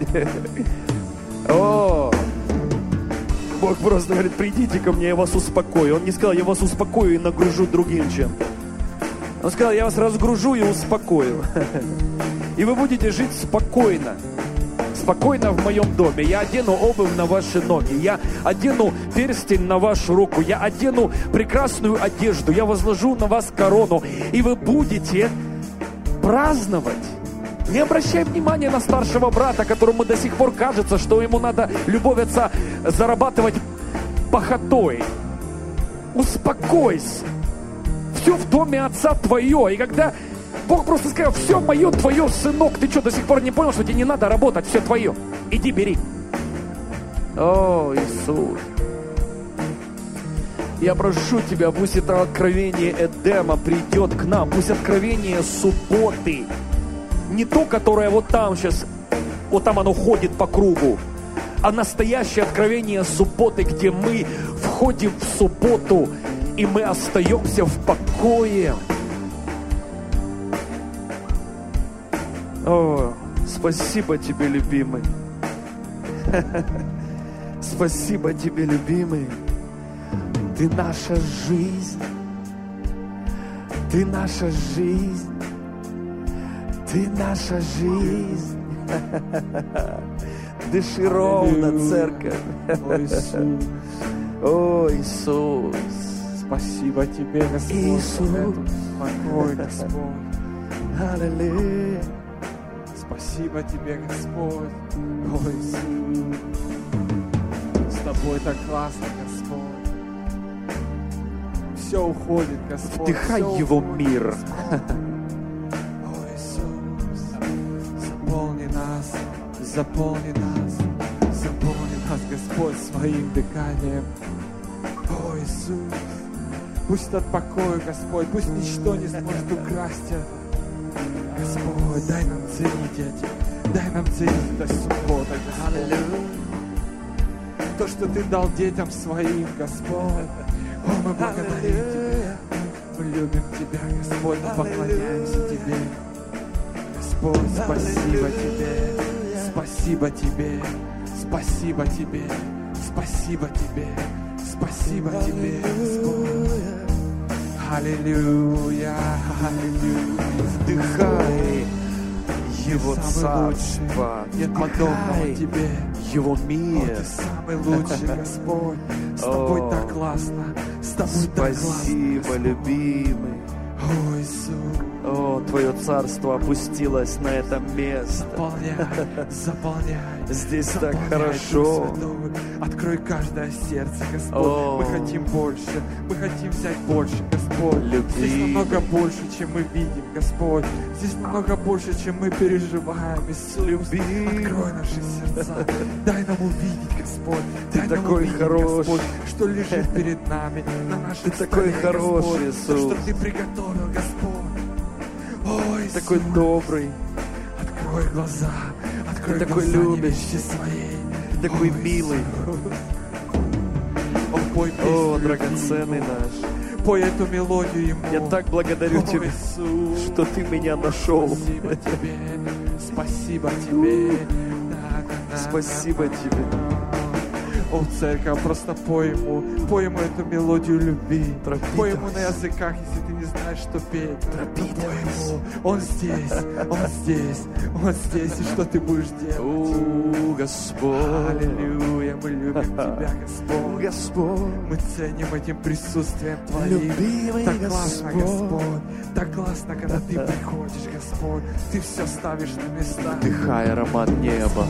Speaker 4: О! Бог просто говорит: придите ко мне, я вас успокою. Он не сказал: я вас успокою и нагружу другим чем-то. Он сказал: я вас разгружу и успокою. И вы будете жить спокойно. Спокойно в моем доме. Я одену обувь на ваши ноги. Я одену перстень на вашу руку. Я одену прекрасную одежду. Я возложу на вас корону. И вы будете праздновать. Не обращай внимания на старшего брата, которому до сих пор кажется, что ему надо любовь отца зарабатывать похотой. Успокойся. Все в доме отца твое. И когда Бог просто сказал: все мое, твое, сынок, ты что, до сих пор не понял, что тебе не надо работать, все твое. Иди, бери. О, Иисус. Я прошу Тебя, пусть это откровение Эдема придет к нам. Пусть откровение субботы, не то, которое вот там сейчас, вот там оно ходит по кругу, а настоящее откровение субботы, где мы входим в субботу, и мы остаемся в покое. О, спасибо Тебе, любимый. Спасибо Тебе, любимый. Ты наша жизнь. Ты наша жизнь. Ты наша жизнь. Дыши ровно, церковь.
Speaker 3: О, Иисус.
Speaker 4: О, Иисус.
Speaker 3: Спасибо Тебе, Господь,
Speaker 4: Иисус.
Speaker 3: за этот покой, Господь.
Speaker 4: Аллилуйя.
Speaker 3: Спасибо Тебе, Господь. О, Иисус. тобой так классно, Господь. Все уходит, Господь.
Speaker 4: Вдыхай
Speaker 3: всё
Speaker 4: Его
Speaker 3: уходит,
Speaker 4: мир.
Speaker 3: Господь. О, Иисус, заполни нас, заполни нас, заполни нас, Господь, своим дыханием. О, Иисус, пусть этот покой, Господь, пусть ничто не сможет украсть это. Господь, дай нам ценить эти, дай нам ценить это суббота, Господь. То, что Ты дал детям своим, Господь. О, мы благодарим Тебя, мы любим Тебя, Господь, мы поклоняемся Тебе. Господь, спасибо Тебе, спасибо Тебе, спасибо Тебе, спасибо Тебе, спасибо Тебе, Господь. Аллилуйя, аллилуйя.
Speaker 4: Вдыхай Его
Speaker 3: Ты самый лучший.
Speaker 4: царство.
Speaker 3: Нет подобного Тебе.
Speaker 4: Его
Speaker 3: О,
Speaker 4: мир.
Speaker 3: Ты самый лучший, Господь. С Тобой
Speaker 4: О,
Speaker 3: так классно, с Тобой так классно,
Speaker 4: Спасибо,
Speaker 3: Господь.
Speaker 4: любимый.
Speaker 3: О, Иисус,
Speaker 4: О, Твое царство опустилось на это место.
Speaker 3: заполняй, заполняй.
Speaker 4: Здесь так
Speaker 3: Заполняй,
Speaker 4: хорошо.
Speaker 3: Дух Святой. Открой каждое сердце, Господь.
Speaker 4: О.
Speaker 3: Мы хотим больше, мы хотим взять больше, Господь. Здесь
Speaker 4: Любимый.
Speaker 3: намного больше, чем мы видим, Господь. Здесь намного больше, чем мы переживаем, Иисус.
Speaker 4: Любимый.
Speaker 3: Открой наши сердца. Дай нам увидеть, Господь.
Speaker 4: Ты
Speaker 3: Дай нам
Speaker 4: такой
Speaker 3: увидеть,
Speaker 4: хороший.
Speaker 3: Господь, что лежит перед нами на нашем
Speaker 4: Ты такой
Speaker 3: столе,
Speaker 4: хороший,
Speaker 3: Господь. То, что
Speaker 4: Иисус.
Speaker 3: Ты приготовил, Господь. О, Иисус.
Speaker 4: Такой добрый.
Speaker 3: Открой глаза, открой
Speaker 4: Ты такой
Speaker 3: глаза
Speaker 4: любящий.
Speaker 3: невесте своей.
Speaker 4: Ты такой
Speaker 3: О,
Speaker 4: милый.
Speaker 3: Иисус. О, пой песню
Speaker 4: О,
Speaker 3: любви
Speaker 4: драгоценный
Speaker 3: Ему.
Speaker 4: наш.
Speaker 3: Пой эту мелодию Ему.
Speaker 4: Я так благодарю
Speaker 3: О,
Speaker 4: Тебя,
Speaker 3: Иисус.
Speaker 4: что Ты меня нашел.
Speaker 3: Спасибо Тебе, спасибо Тебе. На-на-на-на-на.
Speaker 4: Спасибо Тебе.
Speaker 3: О, церковь, просто пой Ему, пой Ему эту мелодию любви.
Speaker 4: Пропитывайся.
Speaker 3: Пой Ему на языках, если ты не знаешь, что петь.
Speaker 4: Пропитывайся.
Speaker 3: Пой Ему. Он здесь, Он здесь, Он здесь, и что ты будешь делать?
Speaker 4: О, Господь.
Speaker 3: Аллилуйя, мы любим Тебя, Господь.
Speaker 4: Господь.
Speaker 3: Мы ценим этим присутствием Твоим.
Speaker 4: Любимый
Speaker 3: Так классно,
Speaker 4: Господь.
Speaker 3: Господь. Так классно, когда Ты приходишь, Господь. Ты все ставишь на места.
Speaker 4: Вдыхай аромат неба.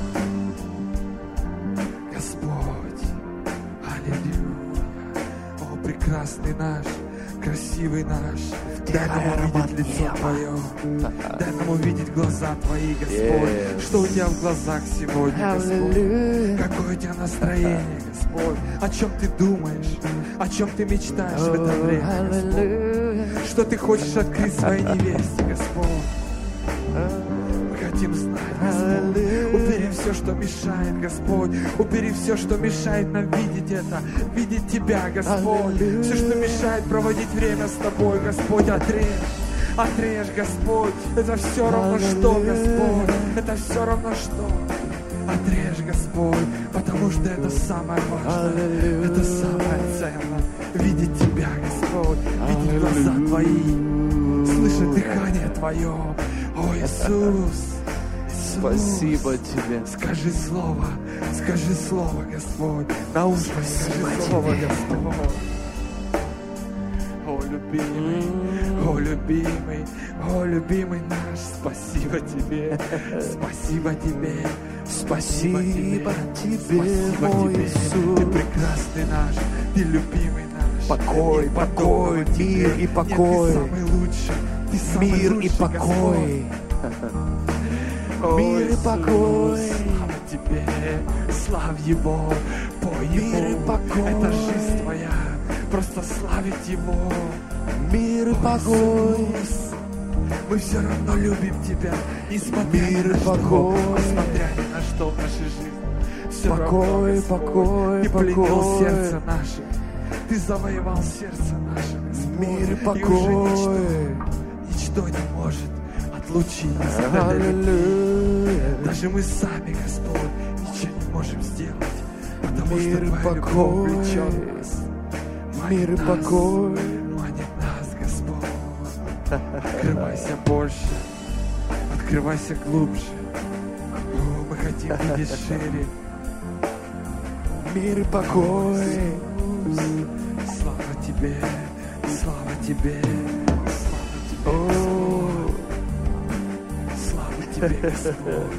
Speaker 3: Господь, аллилуйя. О, прекрасный наш, красивый наш. Дай нам
Speaker 4: аромат
Speaker 3: увидеть лицо
Speaker 4: неба.
Speaker 3: Твое. Дай нам увидеть глаза Твои, Господь.
Speaker 4: Yes.
Speaker 3: Что у Тебя в глазах сегодня, Господь? Какое у Тебя настроение, Господь? О чем Ты думаешь? О чем Ты мечтаешь в это время, Господь? Что Ты хочешь открыть своей невесте, Господь? Мы хотим знать, Господь. Убери все, что мешает, Господь. Убери все, что мешает нам видеть это, видеть Тебя, Господь. Все, что мешает проводить время с Тобой, Господь, отрежь. Отрежь, Господь. Это все равно что, Господь. Это все равно что. Отрежь, Господь, потому что это самое важное. Это самое ценное. Видеть Тебя, Господь. Видеть глаза Твои. Слышать дыхание Твое. О, Иисус. Иисус.
Speaker 4: Спасибо Тебе.
Speaker 3: Скажи слово, скажи слово, Господь. На ушко скажи слово, Господь. О, любимый, о, любимый, о, любимый наш, спасибо Тебе, спасибо Тебе, спасибо Тебе,
Speaker 4: Тебе,
Speaker 3: спасибо
Speaker 4: мой
Speaker 3: Тебе.
Speaker 4: Иисус.
Speaker 3: Ты прекрасный наш, Ты любимый наш.
Speaker 4: Покой,
Speaker 3: Нет
Speaker 4: покой,
Speaker 3: подобного Тебе.
Speaker 4: мир и
Speaker 3: Нет,
Speaker 4: покой.
Speaker 3: Ты самый лучший, Ты самый
Speaker 4: Мир и
Speaker 3: лучший,
Speaker 4: покой.
Speaker 3: Господь. О,
Speaker 4: Мир и
Speaker 3: Иисус,
Speaker 4: покой.
Speaker 3: Слава Тебе, славь Его, пой
Speaker 4: Мир и
Speaker 3: Ему.
Speaker 4: покой.
Speaker 3: Это жизнь Твоя, просто славить Его.
Speaker 4: Мир и
Speaker 3: О,
Speaker 4: покой.
Speaker 3: Иисус, мы все равно любим Тебя, несмотря
Speaker 4: Мир
Speaker 3: ни
Speaker 4: и
Speaker 3: на что,
Speaker 4: покой.
Speaker 3: несмотря ни на что в нашей жизни. Все равно,
Speaker 4: Покой,
Speaker 3: Господь,
Speaker 4: покой,
Speaker 3: Ты пленил
Speaker 4: покой.
Speaker 3: сердце наше, Ты завоевал сердце наше, Господь.
Speaker 4: Мир и
Speaker 3: уже
Speaker 4: покой.
Speaker 3: ничто, ничто не может отлучить нас от этой любви.
Speaker 4: Аллилуйя.
Speaker 3: Даже мы сами, Господь, ничего не можем сделать, потому
Speaker 4: Мир
Speaker 3: что
Speaker 4: и
Speaker 3: Твоя любовь
Speaker 4: покой.
Speaker 3: влечет нас. Манит
Speaker 4: Мир и
Speaker 3: нас,
Speaker 4: покой.
Speaker 3: манит нас, Господь. Открывайся больше, открывайся глубже. О, мы хотим видеть шире.
Speaker 4: Мир и покой.
Speaker 3: Иисус, слава Тебе, слава Тебе, слава Тебе,
Speaker 4: О,
Speaker 3: Слава Тебе, Господь.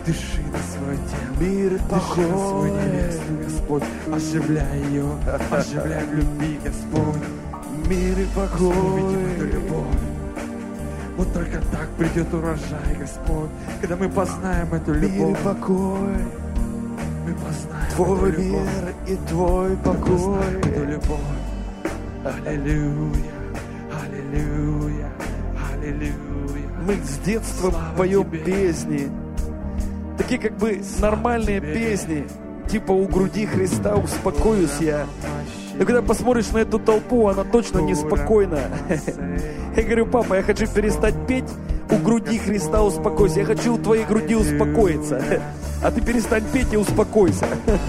Speaker 3: Дыши на свое тело.
Speaker 4: Мир и
Speaker 3: Дыши на свою
Speaker 4: покой.
Speaker 3: невесту, Господь. Оживляй ее. Оживляй в любви, Господь.
Speaker 4: Мир и
Speaker 3: Мы видим эту
Speaker 4: покой.
Speaker 3: любовь. Вот только так придет урожай, Господь. Когда мы познаем эту
Speaker 4: Мир и
Speaker 3: любовь.
Speaker 4: покой.
Speaker 3: Мы познаем
Speaker 4: Твой
Speaker 3: эту любовь.
Speaker 4: мир и твой
Speaker 3: Мы познаем эту
Speaker 4: покой.
Speaker 3: любовь. Аллилуйя. Аллилуйя. Аллилуйя.
Speaker 4: Мы с детства
Speaker 3: Слава
Speaker 4: поем
Speaker 3: тебе.
Speaker 4: песни. Такие как бы нормальные
Speaker 3: тебе.
Speaker 4: песни. Типа «У груди Христа успокоюсь я». Но когда посмотришь на эту толпу, она точно неспокойна. Я говорю: папа, я хочу перестать петь «У груди Христа успокойся». Я хочу у твоей груди успокоиться. А ты перестань петь и успокойся.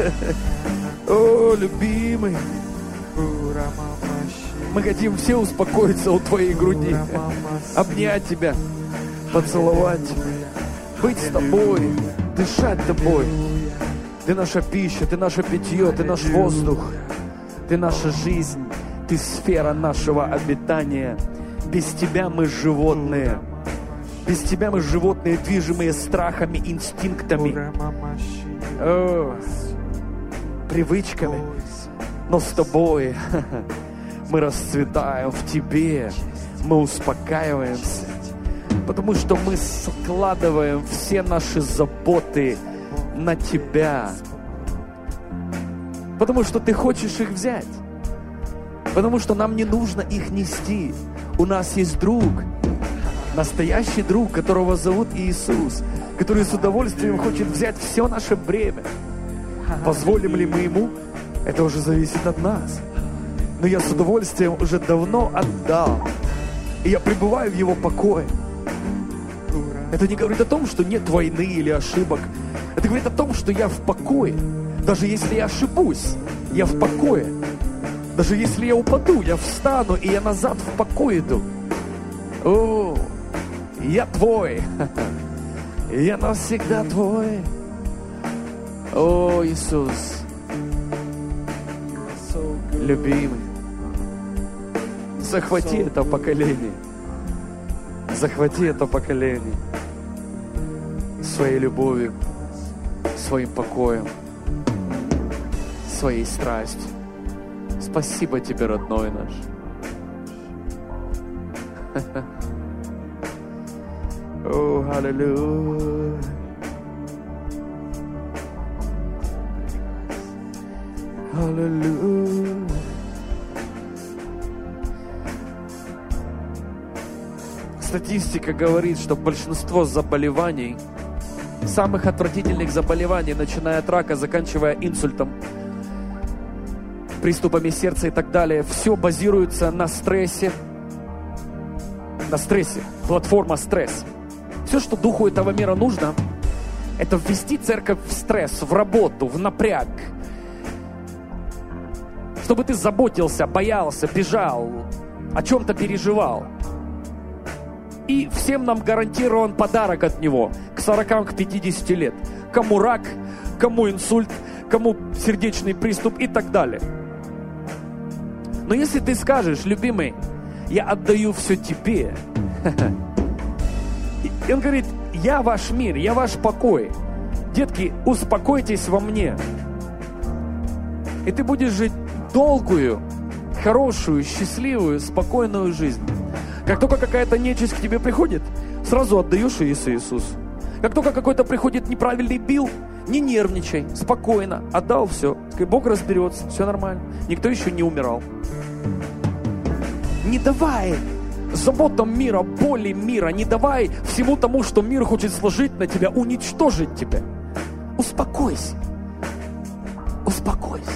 Speaker 4: О, любимый, мы хотим все успокоиться у твоей груди. Обнять тебя, поцеловать тебя, быть с тобой, дышать тобой. Ты наша пища, ты наше питье, ты наш воздух, ты наша жизнь, ты сфера нашего обитания. Без тебя мы животные. Без тебя мы животные, движимые страхами, инстинктами, о, привычками. Но с тобой мы расцветаем в тебе, мы успокаиваемся, потому что мы складываем все наши заботы на тебя, потому что ты хочешь их взять, потому что нам не нужно их нести. У нас есть друг, настоящий друг, которого зовут Иисус, который с удовольствием хочет взять все наше бремя. Позволим ли мы ему? Это уже зависит от нас. Но я с удовольствием уже давно отдал. И я пребываю в его покое. Это не говорит о том, что нет войны или ошибок. Это говорит о том, что я в покое. Даже если я ошибусь, я в покое. Даже если я упаду, я встану, и я назад в покой иду. О, я твой. Я навсегда твой. О, Иисус, любимый, захвати это поколение. Захвати это поколение своей любовью, своим покоем, своей страстью. Спасибо тебе, родной наш. О, аллилуйя. Аллилуйя. Статистика говорит, что большинство заболеваний, самых отвратительных заболеваний, начиная от рака, заканчивая инсультом, приступами сердца и так далее, все базируется на стрессе. На стрессе. Платформа стресс. Все, что духу этого мира нужно, это ввести церковь в стресс, в работу, в напряг. Чтобы ты заботился, боялся, бежал, о чем-то переживал. И всем нам гарантирован подарок от него к сорокам, к пятидесяти лет. Кому рак, кому инсульт, кому сердечный приступ и так далее. Но если ты скажешь: любимый, я отдаю все тебе. И он говорит: я ваш мир, я ваш покой. Детки, успокойтесь во мне. И ты будешь жить долгую, хорошую, счастливую, спокойную жизнь. Как только какая-то нечисть к тебе приходит, сразу отдаешь ее Иисусу. Как только какой-то приходит неправильный билл, не нервничай, спокойно, отдал все. Бог разберется, все нормально. Никто еще не умирал. Не давай заботам мира, боли мира, не давай всему тому, что мир хочет сложить на тебя, уничтожить тебя. Успокойся. Успокойся.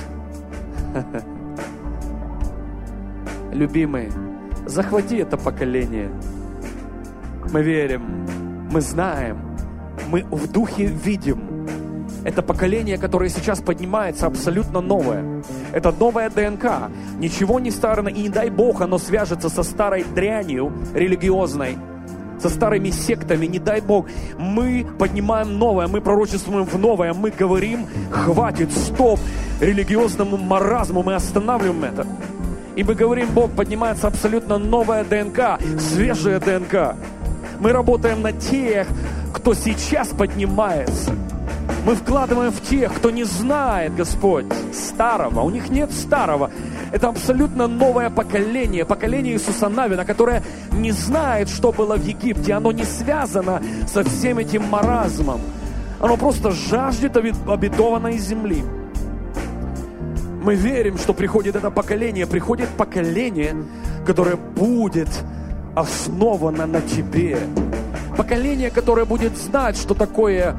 Speaker 4: Любимые, захвати это поколение. Мы верим, мы знаем, мы в духе видим. Это поколение, которое сейчас поднимается, абсолютно новое. Это новая ДНК. Ничего не старое, и не дай Бог оно свяжется со старой дрянью религиозной, со старыми сектами, не дай Бог. Мы поднимаем новое, мы пророчествуем в новое, мы говорим: хватит, стоп, религиозному маразму, мы останавливаем это. И мы говорим: Бог, поднимается абсолютно новая ДНК, свежая ДНК. Мы работаем на тех кто сейчас поднимается. Мы вкладываем в тех, кто не знает, Господь, старого. У них нет старого. Это абсолютно новое поколение, поколение Иисуса Навина, которое не знает, что было в Египте. Оно не связано со всем этим маразмом. Оно просто жаждет обетованной земли. Мы верим, что приходит это поколение, приходит поколение, которое будет основано на Тебе. Поколение, которое будет знать, что такое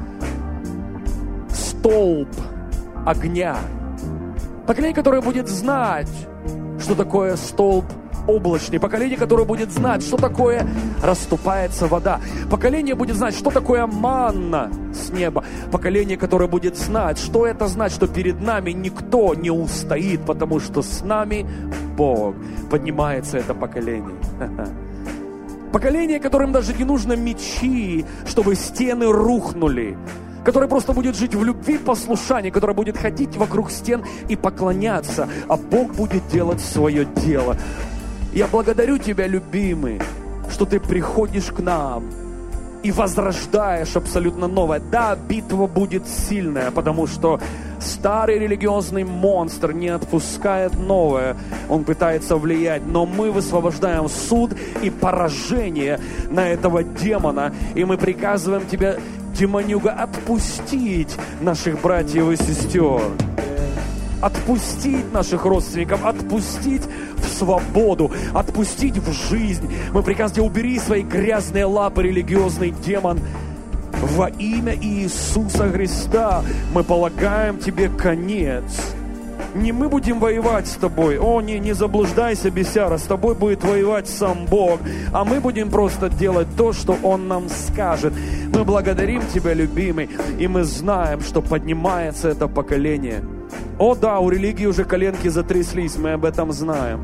Speaker 4: столб огня. Поколение, которое будет знать, что такое столб облачный. Поколение, которое будет знать, что такое расступается вода. Поколение будет знать, что такое манна с неба. Поколение, которое будет знать, что это значит, что перед нами никто не устоит, потому что с нами Бог. Поднимается это поколение. Поколение, которым даже не нужно мечи, чтобы стены рухнули. Которое просто будет жить в любви, послушании, которое будет ходить вокруг стен и поклоняться, а Бог будет делать свое дело. Я благодарю Тебя, любимый, что Ты приходишь к нам и возрождаешь абсолютно новое. Да, битва будет сильная, потому что старый религиозный монстр не отпускает новое. Он пытается влиять, но мы высвобождаем суд и поражение на этого демона, и мы приказываем Тебе, демонюга, отпустить наших братьев и сестер, отпустить наших родственников, отпустить в свободу, отпустить в жизнь. Мы приказываем тебе, убери свои грязные лапы, религиозный демон. Во имя Иисуса Христа мы полагаем тебе конец. Не мы будем воевать с тобой. О, не, не заблуждайся, бесяра, с тобой будет воевать сам Бог. А мы будем просто делать то, что Он нам скажет. Мы благодарим Тебя, любимый, и мы знаем, что поднимается это поколение. О да, у религии уже коленки затряслись, мы об этом знаем.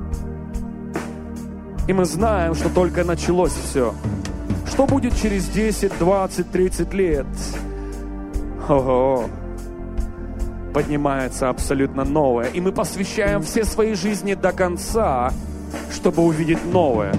Speaker 4: И мы знаем, что только началось все. Что будет через десять, двадцать, тридцать лет? Ого! Поднимается абсолютно новое. И мы посвящаем все свои жизни до конца, чтобы увидеть новое.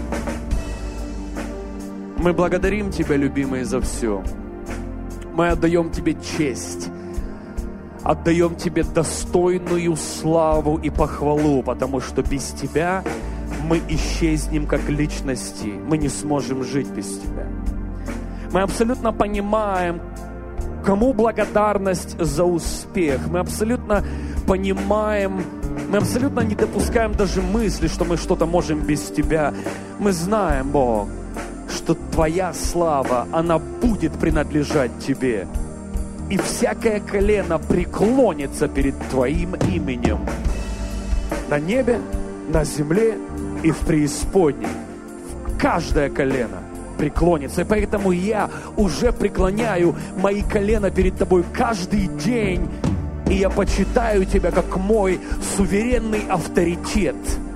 Speaker 4: Мы благодарим Тебя, любимый, за все. Мы отдаем Тебе честь. Отдаем Тебе достойную славу и похвалу, потому что без Тебя мы исчезнем как личности. Мы не сможем жить без Тебя. Мы абсолютно понимаем, кому благодарность за успех. Мы абсолютно понимаем, мы абсолютно не допускаем даже мысли, что мы что-то можем без Тебя. Мы знаем, Бог, что Твоя слава, она будет принадлежать Тебе. И всякое колено преклонится перед Твоим именем. На небе, на земле и в преисподней. Каждое колено преклонится. И поэтому я уже преклоняю мои колена перед Тобой каждый день. И я почитаю Тебя как мой суверенный авторитет.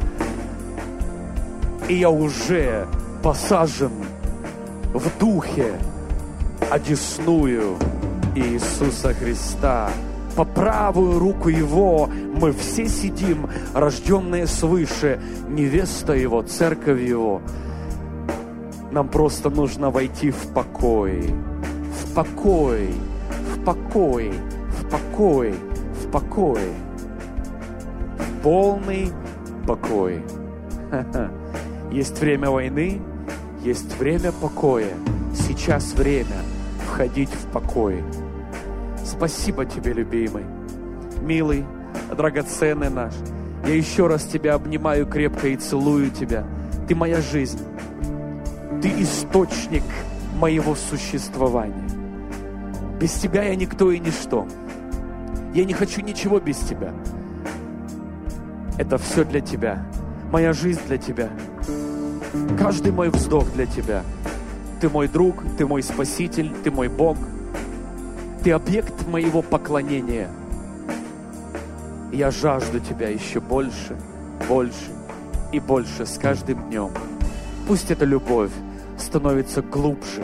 Speaker 4: И я уже посажен в духе одесную Иисуса Христа. По правую руку Его мы все сидим, рожденные свыше, невеста Его, церковь Его. Нам просто нужно войти в покой, в покой, в покой, в покой, в покой, в полный покой. Есть время войны, есть время покоя. Сейчас время входить в покой. Спасибо Тебе, любимый, милый, драгоценный наш. Я еще раз Тебя обнимаю крепко и целую Тебя. Ты моя жизнь. Ты источник моего существования. Без Тебя я никто и ничто. Я не хочу ничего без Тебя. Это все для Тебя. Моя жизнь для Тебя. Каждый мой вздох для Тебя. Ты мой друг, Ты мой Спаситель, Ты мой Бог. Ты объект моего поклонения. Я жажду Тебя еще больше, больше и больше с каждым днем. Пусть эта любовь становится глубже.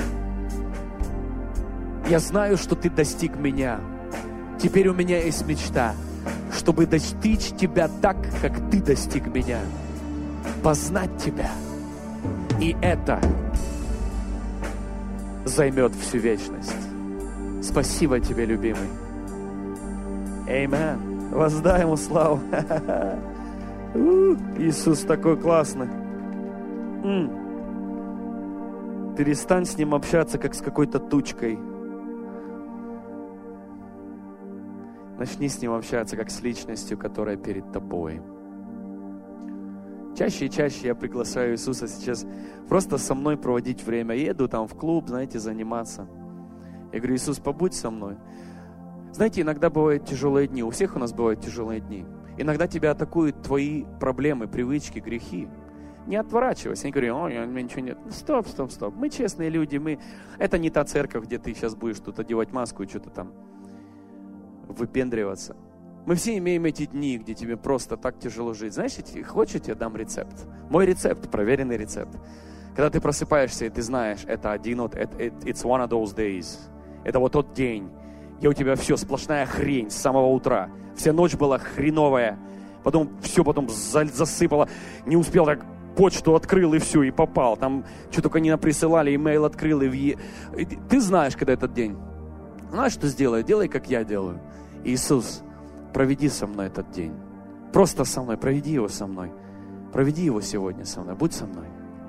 Speaker 4: Я знаю, что Ты достиг меня. Теперь у меня есть мечта, чтобы достичь Тебя так, как Ты достиг меня. Познать Тебя. И это займет всю вечность. Спасибо тебе, любимый. Аминь. Воздай ему славу. Иисус такой классный. Перестань с ним общаться, как с какой-то тучкой. Начни с ним общаться, как с личностью, которая перед тобой. Чаще и чаще я приглашаю Иисуса сейчас просто со мной проводить время. Еду там в клуб, знаете, заниматься. Я говорю: Иисус, побудь со мной. Знаете, иногда бывают тяжелые дни. У всех у нас бывают тяжелые дни. Иногда тебя атакуют твои проблемы, привычки, грехи. Не отворачивайся. Не говори: ой, у меня ничего нет. Стоп, стоп, стоп. Мы честные люди. Мы... Это не та церковь, где ты сейчас будешь тут одевать маску и что-то там выпендриваться. Мы все имеем эти дни, где тебе просто так тяжело жить. Знаешь, хочешь, я тебе дам рецепт? Мой рецепт, проверенный рецепт. Когда ты просыпаешься, и ты знаешь, это один вот, it's one of those days. Это вот тот день, где у тебя все, сплошная хрень с самого утра. Вся ночь была хреновая. Потом все потом засыпало. Не успел, так почту открыл и все, и попал. Там что только не наприсылали, имейл открыл. И в... Ты знаешь, когда этот день. Знаешь, что сделай? Делай, как я делаю. Иисус, проведи со мной этот день. Просто со мной, проведи его со мной. Проведи его сегодня со мной. Будь со мной.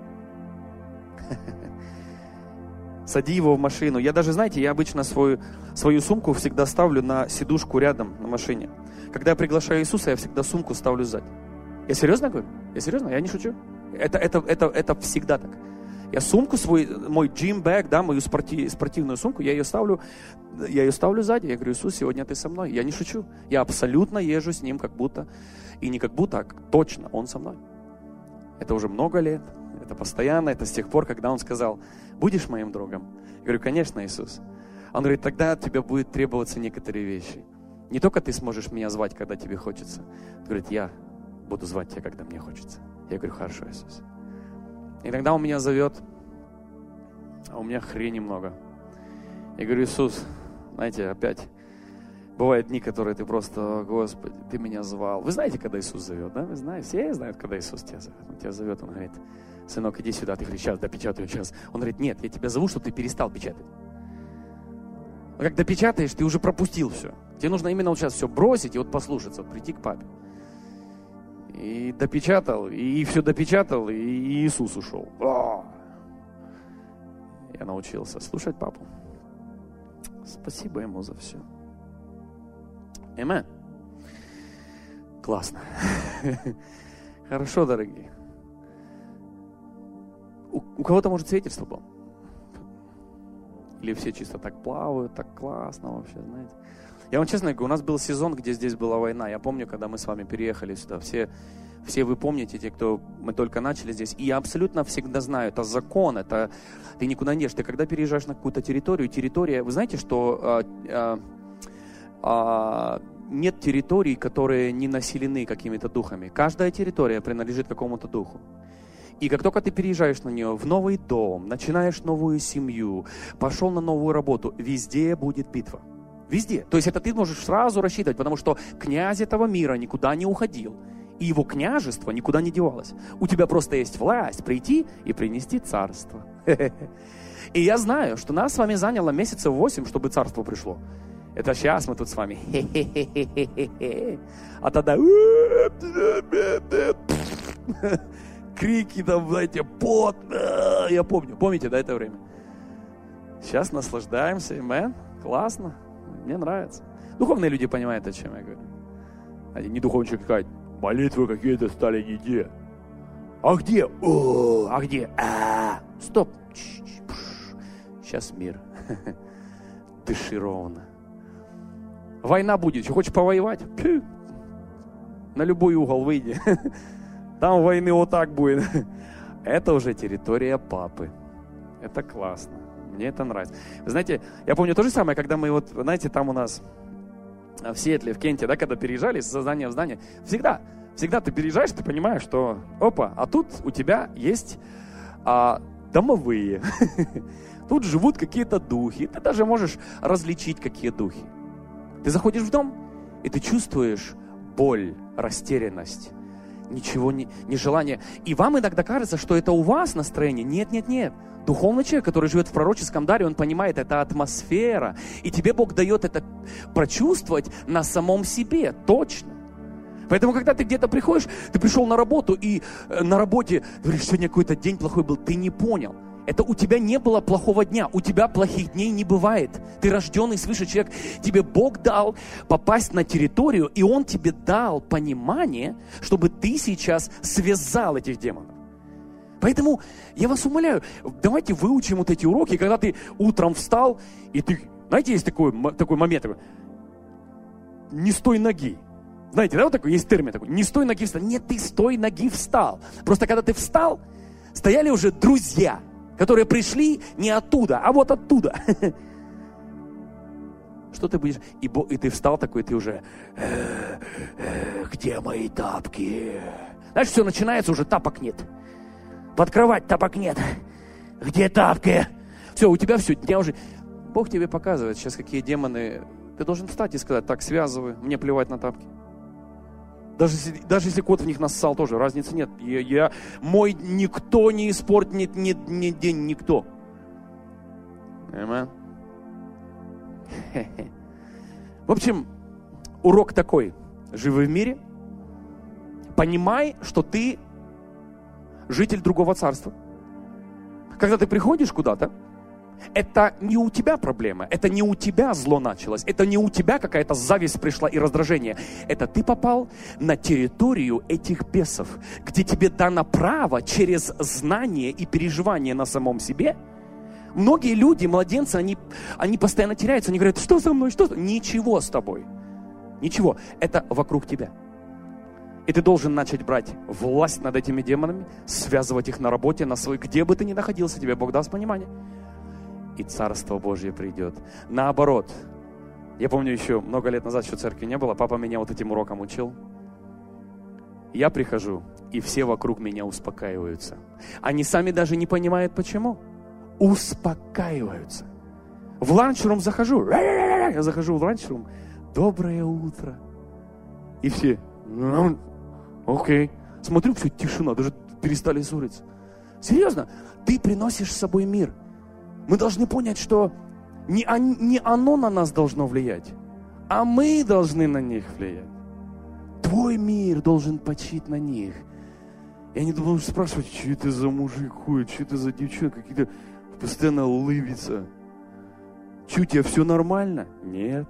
Speaker 4: Сади его в машину. Я даже, знаете, я обычно свою, свою сумку всегда ставлю на сидушку рядом на машине. Когда я приглашаю Иисуса, я всегда сумку ставлю сзади. Я серьезно говорю? Я серьезно? Я не шучу. Это, это, это, это всегда так. Я сумку свой, мой gym bag, да, мою спорти, спортивную сумку, я ее ставлю, я ее ставлю сзади. Я говорю: Иисус, сегодня ты со мной. Я не шучу. Я абсолютно езжу с ним, как будто, и не как будто, а точно он со мной. Это уже много лет, это постоянно, это с тех пор, когда он сказал: будешь моим другом? Я говорю: конечно, Иисус. Он говорит: тогда от тебя будет требоваться некоторые вещи. Не только ты сможешь меня звать, когда тебе хочется. Он говорит: я буду звать тебя, когда мне хочется. Я говорю: хорошо, Иисус. Иногда он меня зовет, а у меня хрени много. Я говорю: Иисус, знаете, опять бывают дни, которые ты просто: Господи, ты меня звал. Вы знаете, когда Иисус зовет, да? Вы знаете, все знают, когда Иисус тебя зовет. Он тебя зовет, он говорит: сынок, иди сюда. Ты говоришь: сейчас допечатаю, сейчас. Он говорит: нет, я тебя зову, чтобы ты перестал печатать. Но как допечатаешь, ты уже пропустил все. Тебе нужно именно вот сейчас все бросить и вот послушаться, вот прийти к папе. И допечатал, и все допечатал, и Иисус ушел. О! Я научился слушать папу. Спасибо ему за все. Аминь. Классно. Хорошо, дорогие. У, у кого-то, может, свидетельство было? Или все чисто так плавают, так классно вообще, знаете. Я вам честно говорю, у нас был сезон, где здесь была война. Я помню, когда мы с вами переехали сюда. Все, все вы помните, те, кто мы только начали здесь. И я абсолютно всегда знаю, это закон, это ты никуда не едешь. Ты когда переезжаешь на какую-то территорию, территория... Вы знаете, что а, а, а, нет территорий, которые не населены какими-то духами. Каждая территория принадлежит какому-то духу. И как только ты переезжаешь на нее, в новый дом, начинаешь новую семью, пошел на новую работу, везде будет битва. Везде. То есть это ты можешь сразу рассчитывать, потому что князь этого мира никуда не уходил. И его княжество никуда не девалось. У тебя просто есть власть прийти и принести царство. И я знаю, что нас с вами заняло месяцев восемь, чтобы царство пришло. Это сейчас мы тут с вами. А тогда... Крики там, знаете, пот. Я помню. Помните, да, это время? Сейчас наслаждаемся. Amen. Классно. Мне нравится. Духовные люди понимают, о чем я говорю. А не духовничек сказать: молитвы какие-то стали не те. А где? О, а где? А, стоп. Сейчас мир. Дыши ровно. Война будет. Что, хочешь повоевать? Пью. На любой угол выйди. Там войны вот так будет. Это уже территория папы. Это классно. Мне это нравится. Вы знаете, я помню то же самое, когда мы вот, знаете, там у нас в Сиэтле, в Кенте, да, когда переезжали с здания в здание, всегда, всегда ты переезжаешь, ты понимаешь, что, опа, а тут у тебя есть а, домовые. Тут живут какие-то духи. Ты даже можешь различить, какие духи. Ты заходишь в дом, и ты чувствуешь боль, растерянность,
Speaker 1: ничего не, не желание. И вам иногда кажется, что это у вас настроение. Нет, нет, нет. Духовный человек, который живет в пророческом даре, он понимает, это атмосфера. И тебе Бог дает это прочувствовать на самом себе, точно. Поэтому, когда ты где-то приходишь, ты пришел на работу, и на работе говоришь, сегодня какой-то день плохой был, ты не понял. Это у тебя не было плохого дня, у тебя плохих дней не бывает. Ты рожденный свыше человек, тебе Бог дал попасть на территорию, и Он тебе дал понимание, чтобы ты сейчас связал этих демонов. Поэтому я вас умоляю, давайте выучим вот эти уроки, когда ты утром встал, и ты, знаете, есть такой, такой момент, такой, не с той ноги. Знаете, да, вот такой, есть термин такой, не с той ноги встал. Нет, ты с той ноги встал. Просто когда ты встал, стояли уже друзья, которые пришли не оттуда, а вот оттуда. Что ты будешь? И, и ты встал такой, ты уже, э, э, где мои тапки? Знаешь, все начинается, уже тапок нет. Под кровать тапок нет. Где тапки? Все, у тебя все, дня уже. Бог тебе показывает сейчас, какие демоны. Ты должен встать и сказать, так, связывай, мне плевать на тапки. Даже если, даже если кот в них нассал, тоже разницы нет. Я, я, мой никто не испортит ни, ни, ни день, никто. Amen. В общем, урок такой. Живи в мире. Понимай, что ты житель другого царства. Когда ты приходишь куда-то, это не у тебя проблема, это не у тебя зло началось, это не у тебя какая-то зависть пришла и раздражение. Это ты попал на территорию этих бесов, где тебе дано право через знание и переживание на самом себе. Многие люди, младенцы, они, они постоянно теряются, они говорят, что со мной, что со мной? Ничего с тобой, ничего, это вокруг тебя. И ты должен начать брать власть над этими демонами, связывать их на работе, на свой, где бы ты ни находился, тебе Бог даст понимание. И Царство Божье придет. Наоборот, я помню еще много лет назад, еще церкви не было, папа меня вот этим уроком учил. Я прихожу, и все вокруг меня успокаиваются. Они сами даже не понимают, почему. Успокаиваются. В ланчрум захожу, я захожу в ланчрум, доброе утро. И все, окей. Смотрю, все, тишина, даже перестали ссориться. Серьезно, ты приносишь с собой мир. Мы должны понять, что не, он, не оно на нас должно влиять, а мы должны на них влиять. Твой мир должен почить на них. И они будут спрашивать, что это за мужик ходит, что это за девчонка, какие-то постоянно улыбится. Что, у тебя все нормально? Нет.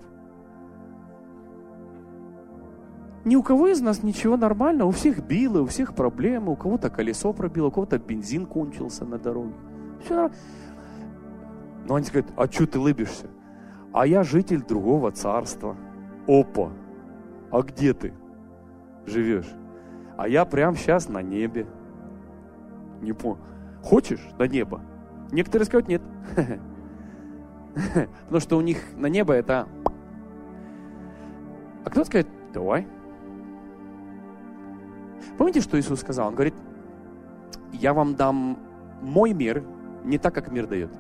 Speaker 1: Ни у кого из нас ничего нормально, у всех било, у всех проблемы, у кого-то колесо пробило, у кого-то бензин кончился на дороге. Все нормально. Но они говорят, а что ты улыбишься? А я житель другого царства. Опа! А где ты живешь? А я прямо сейчас на небе. Не понял. Хочешь на небо? Некоторые скажут нет. Потому что у них на небо это... А кто-то скажет, давай. Помните, что Иисус сказал? Он говорит, я вам дам мой мир не так, как мир дает.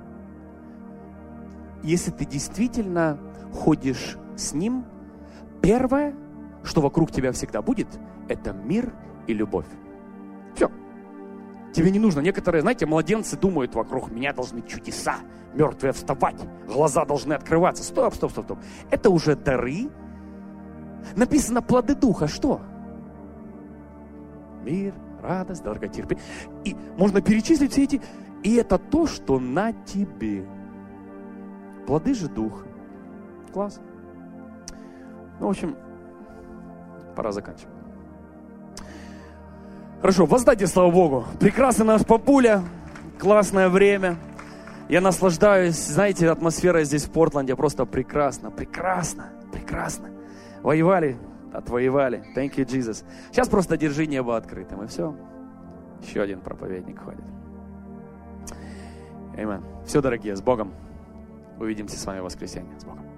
Speaker 1: Если ты действительно ходишь с Ним, первое, что вокруг тебя всегда будет, это мир и любовь. Все. Тебе не нужно. Некоторые, знаете, младенцы думают, вокруг меня должны чудеса, мертвые вставать, глаза должны открываться. Стоп, стоп, стоп, стоп. Это уже дары. Написано плоды духа. Что? Мир, радость, долготерпение. И можно перечислить все эти. И это то, что на тебе. Плоды же духа. Класс. Ну, в общем, пора заканчивать. Хорошо, воздайте слава Богу. Прекрасный наш папуля. Классное время. Я наслаждаюсь. Знаете, атмосфера здесь в Портленде просто прекрасно. Прекрасно. Прекрасно. Воевали, отвоевали. Thank you, Jesus. Сейчас просто держи небо открытым, и все. Еще один проповедник ходит. Аминь. Все, дорогие, с Богом. Увидимся с вами в воскресенье. С Богом.